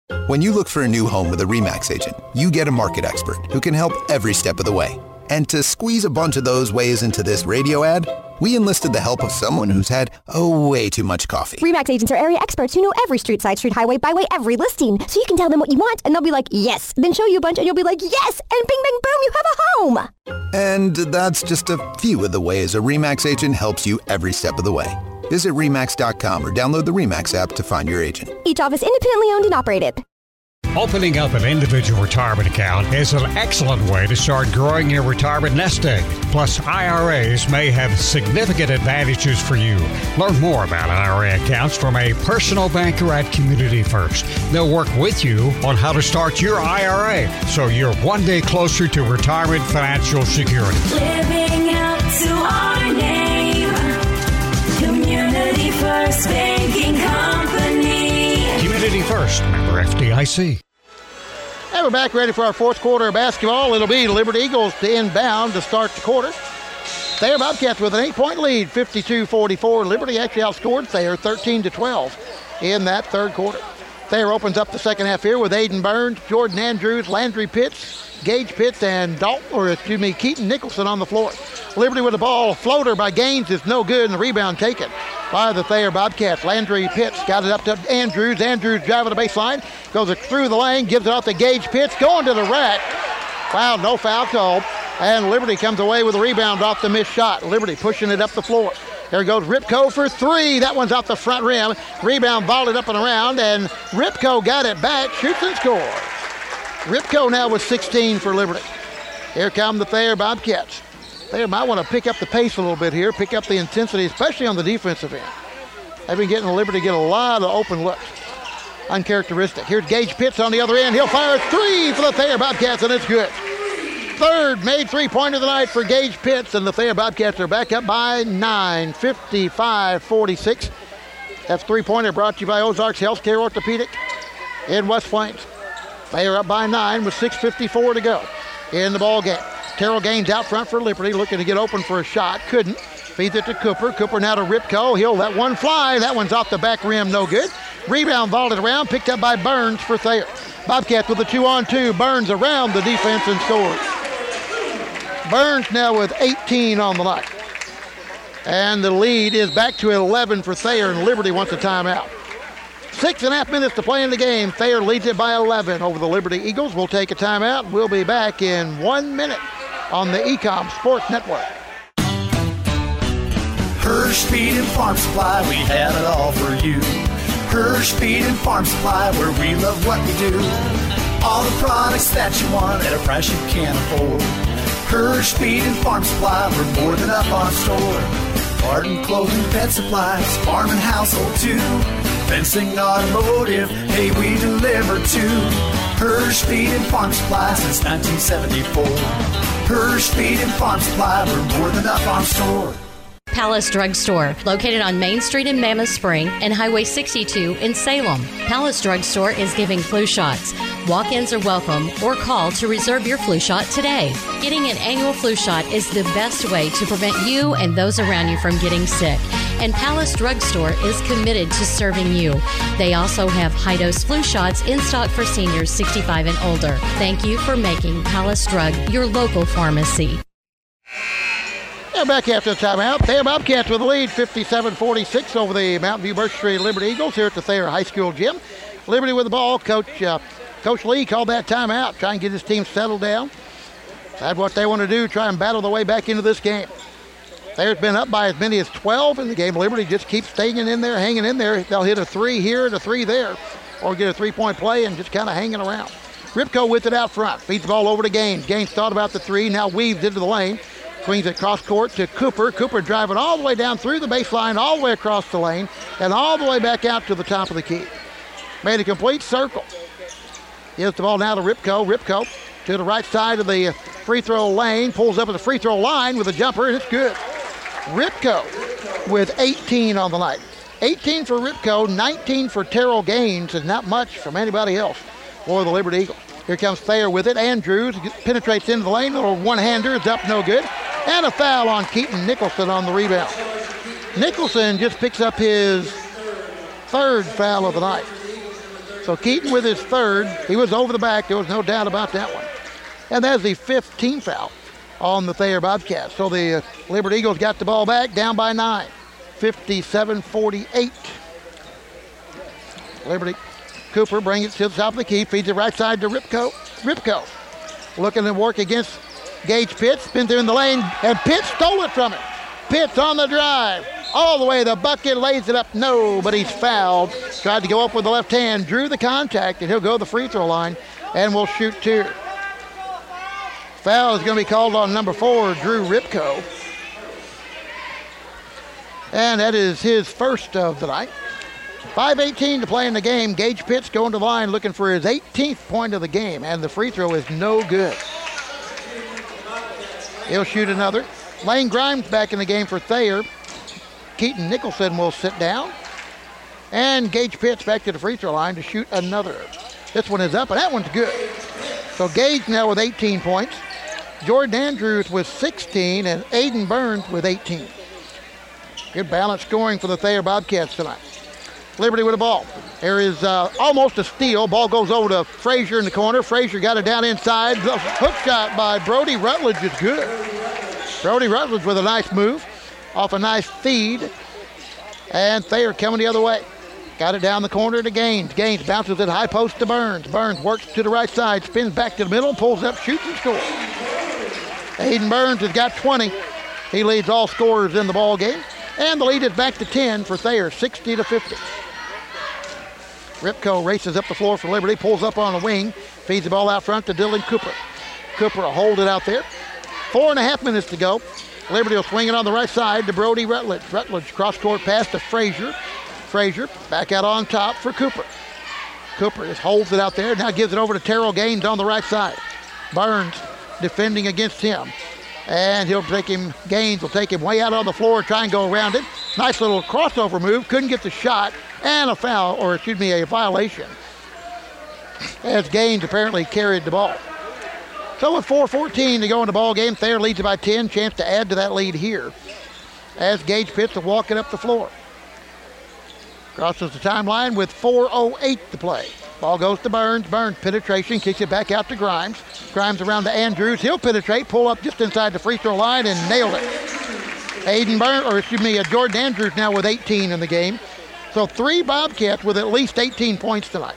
When you look for a new home with a RE/MAX agent, you get a market expert who can help every step of the way. And to squeeze a bunch of those ways into this radio ad, we enlisted the help of someone who's had, oh, way too much coffee. RE/MAX agents are area experts who know every street, side, street, highway, byway, every listing. So you can tell them what you want, and they'll be like, yes. Then show you a bunch, and you'll be like, yes. And bing, bang, boom, you have a home. And that's just a few of the ways a RE/MAX agent helps you every step of the way. Visit R E max dot com or download the RE/MAX app to find your agent. Each office independently owned and operated. Opening up an individual retirement account is an excellent way to start growing your retirement nest egg. Plus, I R As may have significant advantages for you. Learn more about I R A accounts from a personal banker at Community First. They'll work with you on how to start your I R A so you're one day closer to retirement financial security. Living up to our name, Community First Banking Company. Community First, member F D I C. And we're back ready for our fourth quarter of basketball. It'll be Liberty Eagles to inbound to start the quarter. Thayer Bobcats with an eight-point lead, fifty-two forty-four. Liberty actually outscored Thayer thirteen to twelve in that third quarter. Thayer opens up the second half here with Aiden Burns, Jordan Andrews, Landry Pitts, Gage Pitts, and Dalton, or excuse me, Keaton Nicholson on the floor. Liberty with the ball. Floater by Gaines is no good, and the rebound taken by the Thayer Bobcats. Landry Pitts got it up to Andrews. Andrews driving the baseline, goes through the lane, gives it off to Gage Pitts, going to the rack. Wow, no foul call. And Liberty comes away with a rebound off the missed shot. Liberty pushing it up the floor. There goes Ripko for three. That one's off the front rim. Rebound volleyed up and around, and Ripko got it back, shoots and scores. Ripko now with sixteen for Liberty. Here come the Thayer Bobcats. Thayer might want to pick up the pace a little bit here, pick up the intensity, especially on the defensive end. They've been getting Liberty get a lot of open looks. Uncharacteristic. Here's Gage Pitts on the other end. He'll fire three for the Thayer Bobcats, and it's good. Third made three-pointer of the night for Gage Pitts, and the Thayer Bobcats are back up by nine, fifty-five forty-six. That's three-pointer brought to you by Ozarks Healthcare Orthopedic in West Plains. They are up by nine with six fifty-four to go in the ball game. Terrell Gaines out front for Liberty, looking to get open for a shot. Couldn't. Feeds it to Cooper. Cooper now to Ripko. He'll let one fly. That one's off the back rim, no good. Rebound volleyed around, picked up by Burns for Thayer. Bobcats with a two-on-two. Burns around the defense and scores. Burns now with eighteen on the night. And the lead is back to eleven for Thayer, and Liberty wants a timeout. Six and a half minutes to play in the game. Thayer leads it by eleven over the Liberty Eagles. We'll take a timeout. We'll be back in one minute on the Ecom Sports Network. Hirsch Feed and Farm Supply, we have it all for you. Hirsch Feed and Farm Supply, where we love what we do. All the products that you want at a price you can't afford. Hirsch Feed and Farm Supply, we're more than up on store. Garden, clothing, pet supplies, farm and household too. Fencing, automotive, hey, we deliver too. Hirsch Feed and Farm Supply since nineteen seventy-four. Hirsch Feed and Farm Supply, we're more than up on store. Palace Drug Store, located on Main Street in Mammoth Spring and Highway sixty-two in Salem. Palace Drug Store is giving flu shots. Walk-ins are welcome or call to reserve your flu shot today. Getting an annual flu shot is the best way to prevent you and those around you from getting sick. And Palace Drug Store is committed to serving you. They also have high-dose flu shots in stock for seniors sixty-five and older. Thank you for making Palace Drug your local pharmacy. They're back after the timeout. Thayer Bobcats with the lead, fifty-seven forty-six over the Mountain View Birch Tree Liberty Eagles here at the Thayer High School gym. Liberty with the ball. Coach uh, Coach Lee called that timeout, try and get his team settled down. That's what they want to do, try and battle their way back into this game. Thayer's been up by as many as twelve in the game. Liberty just keeps staying in there, hanging in there. They'll hit a three here and a three there, or get a three-point play and just kind of hanging around. Ripko with it out front. Feeds the ball over to Gaines. Gaines thought about the three, now weaves into the lane. Swings it cross court to Cooper. Cooper driving all the way down through the baseline, all the way across the lane, and all the way back out to the top of the key. Made a complete circle. Gives the ball now to Ripko. Ripko to the right side of the free throw lane. Pulls up at the free throw line with a jumper, and it's good. Ripko with eighteen on the night. eighteen for Ripko, nineteen for Terrell Gaines, and not much from anybody else for the Liberty Eagles. Here comes Thayer with it. Andrews penetrates into the lane. Little one-hander. It's up, no good. And a foul on Keaton Nicholson on the rebound. Nicholson just picks up his third foul of the night. So Keaton with his third. He was over the back. There was no doubt about that one. And that's the fifth team foul on the Thayer Bobcats. So the uh, Liberty Eagles got the ball back, down by nine. fifty-seven forty-eight. Liberty. Cooper brings it to the top of the key, feeds it right side to Ripco. Ripco looking to work against Gage Pitts. Been there in the lane, and Pitts stole it from him. Pitts on the drive. All the way, the bucket lays it up. No, but he's fouled. Tried to go up with the left hand, drew the contact, and he'll go to the free throw line and will shoot two. Foul is going to be called on number four, Drew Ripco. And that is his first of the night. five eighteen to play in the game. Gage Pitts going to the line looking for his eighteenth point of the game, and the free throw is no good. He'll shoot another. Lane Grimes back in the game for Thayer. Keaton Nicholson will sit down. And Gage Pitts back to the free throw line to shoot another. This one is up, and that one's good. So Gage now with eighteen points. Jordan Andrews with sixteen, and Aiden Burns with eighteen. Good balanced scoring for the Thayer Bobcats tonight. Liberty with the ball. There is uh, almost a steal. Ball goes over to Frazier in the corner. Frazier got it down inside. The hook shot by Brody Rutledge is good. Brody Rutledge with a nice move off a nice feed. And Thayer coming the other way. Got it down the corner to Gaines. Gaines bounces it high post to Burns. Burns works to the right side, spins back to the middle, pulls up, shoots and scores. Aiden Burns has got twenty. He leads all scorers in the ball game. And the lead is back to ten for Thayer, sixty to fifty. Ripco races up the floor for Liberty, pulls up on the wing, feeds the ball out front to Dylan Cooper. Cooper will hold it out there. Four and a half minutes to go. Liberty will swing it on the right side to Brody Rutledge. Rutledge cross-court pass to Frazier. Frazier back out on top for Cooper. Cooper just holds it out there, now gives it over to Terrell Gaines on the right side. Burns defending against him. And he'll take him, Gaines will take him way out on the floor, try and go around it. Nice little crossover move, couldn't get the shot, and a foul, or excuse me, a violation, as Gaines apparently carried the ball. So with four fourteen to go in the ball game, Thayer leads it by ten, chance to add to that lead here as Gage Pitts will walk it up the floor. Crosses the timeline with four oh eight to play. Ball goes to Burns. Burns penetration, kicks it back out to Grimes. Grimes around to Andrews. He'll penetrate, pull up just inside the free throw line and nailed it. Aiden Burns, or excuse me, uh, Jordan Andrews now with eighteen in the game. So three Bobcats with at least eighteen points tonight.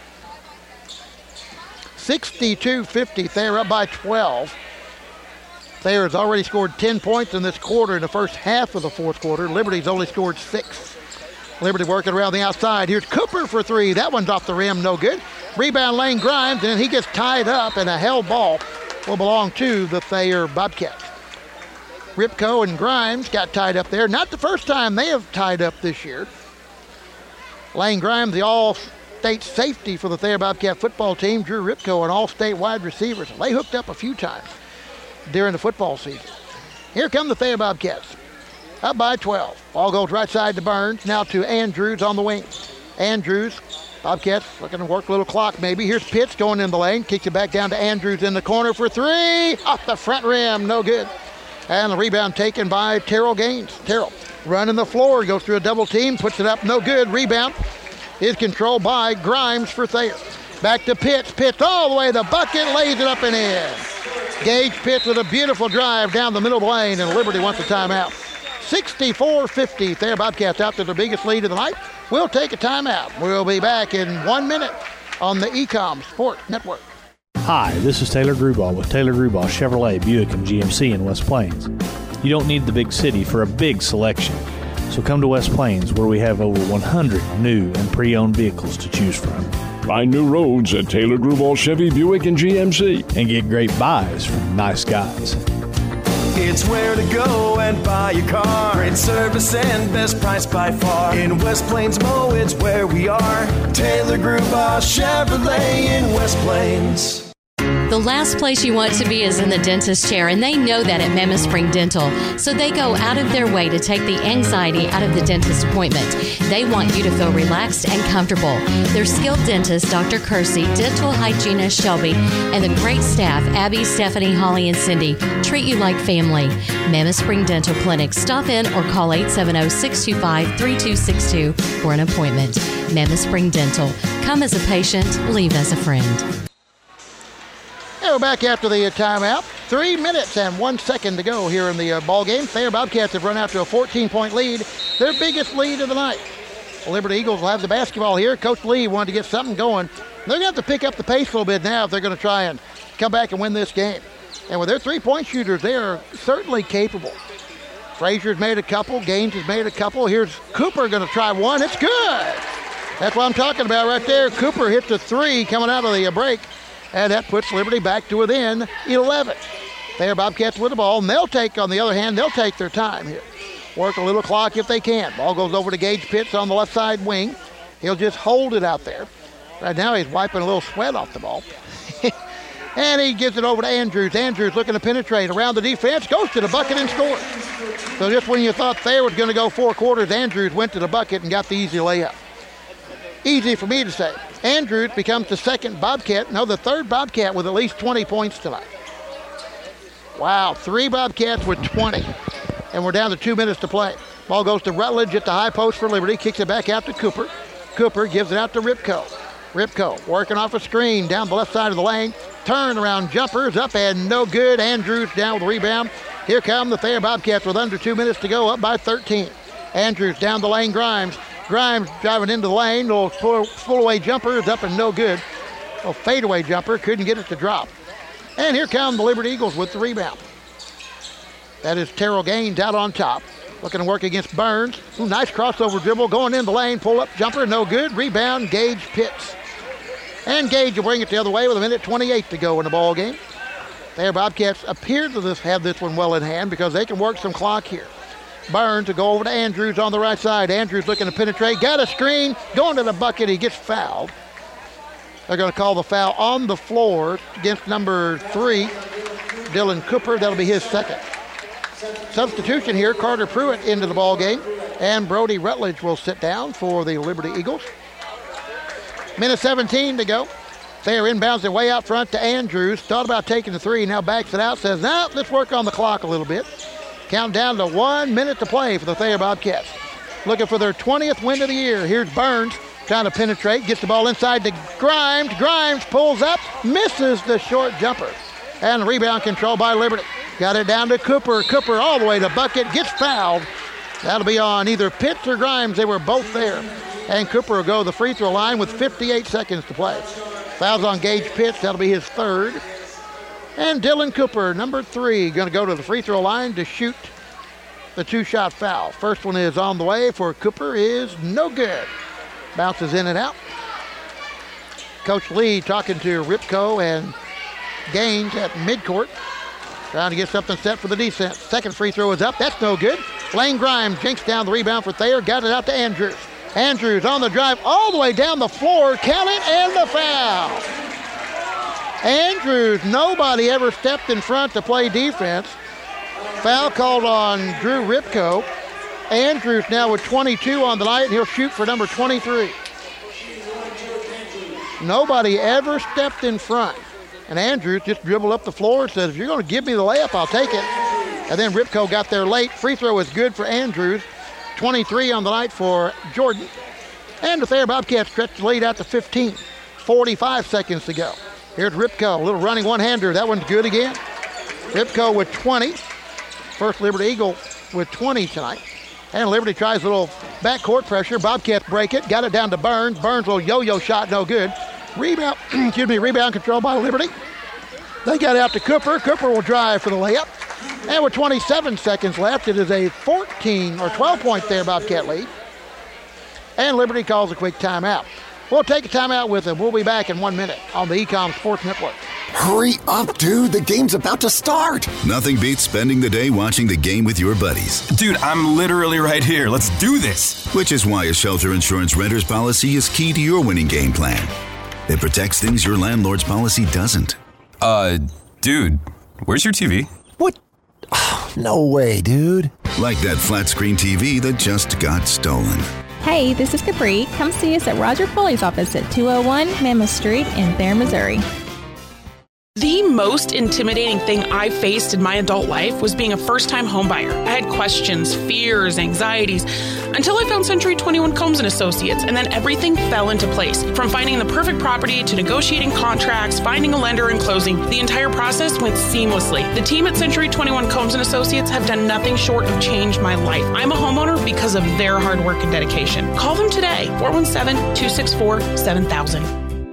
sixty-two fifty, Thayer up by twelve. Thayer has already scored ten points in this quarter in the first half of the fourth quarter. Liberty's only scored six. Liberty working around the outside. Here's Cooper for three. That one's off the rim, no good. Rebound Lane Grimes, and he gets tied up, and a held ball will belong to the Thayer Bobcats. Ripco and Grimes got tied up there. Not the first time they have tied up this year. Lane Grimes, the all-state safety for the Thayer Bobcat football team. Drew Ripco, an all-state wide receiver. So they hooked up a few times during the football season. Here come the Thayer Bobcats. Up by twelve. Ball goes right side to Burns. Now to Andrews on the wing. Andrews, Bobcats looking to work a little clock maybe. Here's Pitts going in the lane. Kicks it back down to Andrews in the corner for three. Off the front rim. No good. And the rebound taken by Terrell Gaines. Terrell running the floor. Goes through a double team. Puts it up. No good. Rebound is controlled by Grimes for Thayer. Back to Pitts. Pitts all the way. The bucket lays it up and in. Gage Pitts with a beautiful drive down the middle of the lane, and Liberty wants a timeout. sixty-four fifty. Thayer Bobcats out to their biggest lead of the night. We'll take a timeout. We'll be back in one minute on the E COM Sports Network. Hi, this is Taylor Grubauer with Taylor Grubauer Chevrolet, Buick, and G M C in West Plains. You don't need the big city for a big selection. So come to West Plains, where we have over one hundred new and pre-owned vehicles to choose from. Find new roads at Taylor Grubauer Chevy, Buick, and G M C. And get great buys from nice guys. It's where to go and buy your car. Great service and best price by far. In West Plains Mo, it's where we are. Taylor Grubauer Chevrolet in West Plains. The last place you want to be is in the dentist chair, and they know that at Mammoth Spring Dental. So they go out of their way to take the anxiety out of the dentist appointment. They want you to feel relaxed and comfortable. Their skilled dentist, Doctor Kersey, dental hygienist Shelby, and the great staff, Abby, Stephanie, Holly, and Cindy, treat you like family. Mammoth Spring Dental Clinic. Stop in or call eight seven zero, six two five, three two six two for an appointment. Mammoth Spring Dental. Come as a patient, leave as a friend. And we're back after the uh, timeout. Three minutes and one second to go here in the uh, ball game. Thayer Bobcats have run out to a fourteen-point lead, their biggest lead of the night. The Liberty Eagles will have the basketball here. Coach Lee wanted to get something going. They're going to have to pick up the pace a little bit now if they're going to try and come back and win this game. And with their three-point shooters, they are certainly capable. Frazier's made a couple. Gaines has made a couple. Here's Cooper going to try one. It's good. That's what I'm talking about right there. Cooper hits a three coming out of the uh, break. And that puts Liberty back to within eleven. Thayer Bobcats with the ball. And they'll take, on the other hand, they'll take their time here. Work a little clock if they can. Ball goes over to Gage Pitts on the left side wing. He'll just hold it out there. Right now he's wiping a little sweat off the ball. And he gives it over to Andrews. Andrews looking to penetrate around the defense. Goes to the bucket and scores. So just when you thought Thayer was going to go four quarters, Andrews went to the bucket and got the easy layup. Easy for me to say. Andrews becomes the second Bobcat, no, the third Bobcat with at least twenty points tonight. Wow, three Bobcats with twenty. And we're down to two minutes to play. Ball goes to Rutledge at the high post for Liberty. Kicks it back out to Cooper. Cooper gives it out to Ripko. Ripko working off a screen down the left side of the lane. Turnaround jumpers up and no good. Andrews down with the rebound. Here come the Thayer Bobcats with under two minutes to go, up by thirteen. Andrews down the lane, Grimes. Grimes driving into the lane. Little pull, pull away jumper is up and no good. A fadeaway jumper, couldn't get it to drop. And here come the Liberty Eagles with the rebound. That is Terrell Gaines out on top. Looking to work against Burns. Ooh, nice crossover dribble going in the lane. Pull up jumper, no good. Rebound, Gage Pitts. And Gage will bring it the other way with a minute twenty-eight to go in the ball game. Thayer Bobcats appear to this, have this one well in hand because they can work some clock here. Burns to go over to Andrews on the right side. Andrews looking to penetrate. Got a screen. Going to the bucket. He gets fouled. They're going to call the foul on the floor against number three, Dylan Cooper. That'll be his second. Substitution here. Carter Pruitt into the ball game. And Brody Rutledge will sit down for the Liberty Eagles. Minute seventeen to go. Thayer inbounds their way out front to Andrews. Thought about taking the three. Now backs it out. Says, no, let's work on the clock a little bit. Count down to one minute to play for the Thayer Bobcats. Looking for their twentieth win of the year. Here's Burns trying to penetrate. Gets the ball inside to Grimes. Grimes pulls up. Misses the short jumper. And the rebound control by Liberty. Got it down to Cooper. Cooper all the way to bucket. Gets fouled. That'll be on either Pitts or Grimes. They were both there. And Cooper will go to the free throw line with fifty-eight seconds to play. Fouls on Gage Pitts. That'll be his third. And Dylan Cooper, number three, going to go to the free throw line to shoot the two-shot foul. First one is on the way for Cooper is no good. Bounces in and out. Coach Lee talking to Ripko and Gaines at midcourt. Trying to get something set for the defense. Second free throw is up. That's no good. Lane Grimes jinks down the rebound for Thayer. Got it out to Andrews. Andrews on the drive all the way down the floor. Count it and the foul. Andrews, nobody ever stepped in front to play defense. Foul called on Drew Ripko. Andrews now with twenty-two on the night, and he'll shoot for number twenty-three. Nobody ever stepped in front. And Andrews just dribbled up the floor and said, if you're going to give me the layup, I'll take it. And then Ripko got there late. Free throw is good for Andrews. twenty-three on the night for Jordan. And the Thayer Bobcats stretched the lead out to fifteen. forty-five seconds to go. Here's Ripko, a little running one-hander. That one's good again. Ripko with twenty. First Liberty Eagle with twenty tonight. And Liberty tries a little backcourt pressure. Bobcats break it. Got it down to Burns. Burns little yo-yo shot, no good. Rebound, excuse me, rebound control by Liberty. They got it out to Cooper. Cooper will drive for the layup. And with twenty-seven seconds left, it is a fourteen or twelve point Thayer Bobcat lead. And Liberty calls a quick timeout. We'll take a timeout with them. We'll be back in one minute on the Ecom Sports Network. Hurry up, dude. The game's about to start. Nothing beats spending the day watching the game with your buddies. Dude, I'm literally right here. Let's do this. Which is why a shelter insurance renter's policy is key to your winning game plan. It protects things your landlord's policy doesn't. Uh, dude, where's your T V? What? Oh, no way, dude. Like that flat screen T V that just got stolen. Hey, this is Capri. Come see us at Roger Foley's office at two oh one Mammoth Street in Thayer, Missouri. The most intimidating thing I faced in my adult life was being a first-time homebuyer. I had questions, fears, anxieties, until I found Century twenty-one Combs and Associates, and then everything fell into place. From finding the perfect property to negotiating contracts, finding a lender, and closing, the entire process went seamlessly. The team at Century twenty-one Combs and Associates have done nothing short of change my life. I'm a homeowner because of their hard work and dedication. Call them today, four one seven, two six four, seven thousand.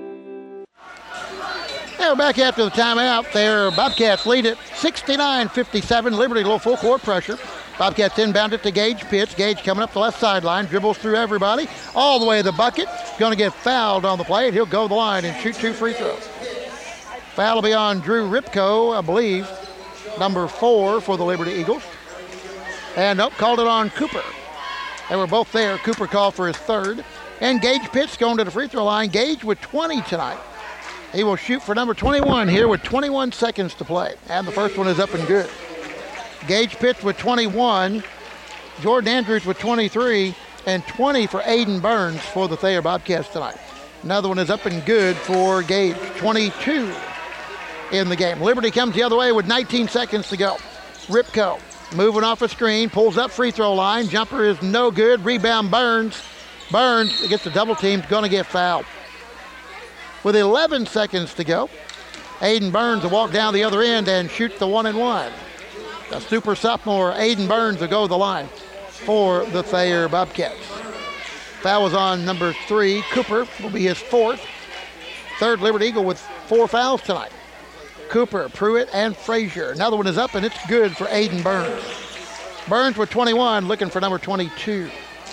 Now we're back after the timeout. Their Bobcats lead it sixty-nine fifty-seven. Liberty, a little full court pressure. Bobcats inbound it to Gage Pitts. Gage coming up the left sideline, dribbles through everybody, all the way to the bucket. Going to get fouled on the play, and he'll go to the line and shoot two free throws. Foul will be on Drew Ripko, I believe, number four for the Liberty Eagles. And nope, called it on Cooper. They were both there. Cooper called for his third. And Gage Pitts going to the free throw line. Gage with twenty tonight. He will shoot for number twenty-one here with twenty-one seconds to play. And the first one is up and good. Gage Pitts with twenty-one. Jordan Andrews with twenty-three. And twenty for Aiden Burns for the Thayer Bobcats tonight. Another one is up and good for Gage. twenty-two in the game. Liberty comes the other way with nineteen seconds to go. Ripko moving off a screen. Pulls up free throw line. Jumper is no good. Rebound Burns. Burns gets the double team. Going to get fouled. With eleven seconds to go, Aiden Burns will walk down the other end and shoot the one and one. The super sophomore Aiden Burns will go to the line for the Thayer Bobcats. Foul was on number three. Cooper will be his fourth. Third Liberty Eagle with four fouls tonight. Cooper, Pruitt, and Frazier. Another one is up, and it's good for Aiden Burns. Burns with twenty-one, looking for number twenty-two.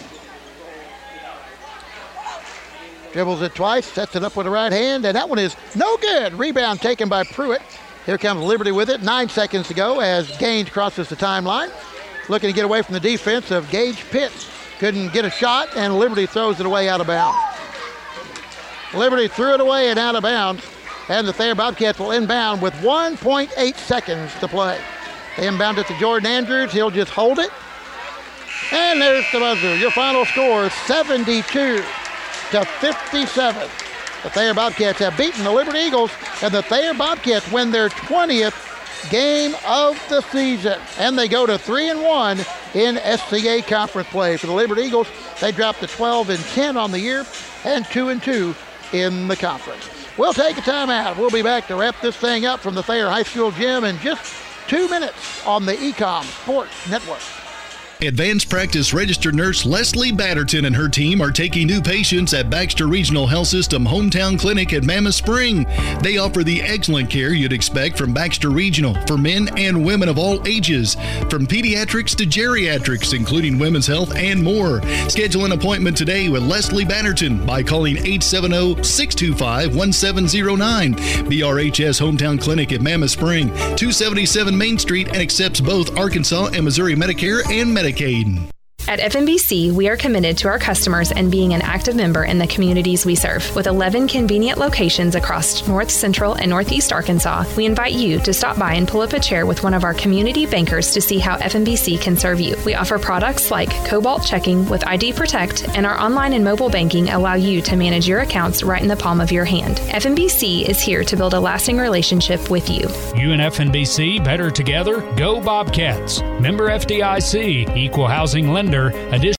Dribbles it twice, sets it up with the right hand, and that one is no good. Rebound taken by Pruitt. Here comes Liberty with it. Nine seconds to go as Gaines crosses the timeline. Looking to get away from the defense of Gage Pitts. Couldn't get a shot, and Liberty throws it away out of bounds. Liberty threw it away and out of bounds, and the Thayer Bobcats will inbound with one point eight seconds to play. They inbound it to Jordan Andrews. He'll just hold it. And there's the buzzer. Your final score is seventy-two to fifty-seven. The Thayer Bobcats have beaten the Liberty Eagles, and the Thayer Bobcats win their twentieth game of the season. And they go to three and one in S C A conference play. For the Liberty Eagles, they dropped to twelve and ten on the year and two and two in the conference. We'll take a timeout. We'll be back to wrap this thing up from the Thayer High School gym in just two minutes on the Ecom Sports Network. Advanced practice registered nurse Leslie Batterton and her team are taking new patients at Baxter Regional Health System Hometown Clinic at Mammoth Spring. They offer the excellent care you'd expect from Baxter Regional for men and women of all ages, from pediatrics to geriatrics, including women's health and more. Schedule an appointment today with Leslie Batterton by calling eight seven zero, six two five, one seven zero nine. B R H S Hometown Clinic at Mammoth Spring, two seventy-seven Main Street, and accepts both Arkansas and Missouri Medicare and Medicaid. At F M B C, we are committed to our customers and being an active member in the communities we serve. With eleven convenient locations across North, Central, and Northeast Arkansas, we invite you to stop by and pull up a chair with one of our community bankers to see how F M B C can serve you. We offer products like Cobalt Checking with I D Protect, and our online and mobile banking allow you to manage your accounts right in the palm of your hand. F M B C is here to build a lasting relationship with you. You and F M B C, better together? Go Bobcats. Member F D I C, Equal Housing Lender. Additional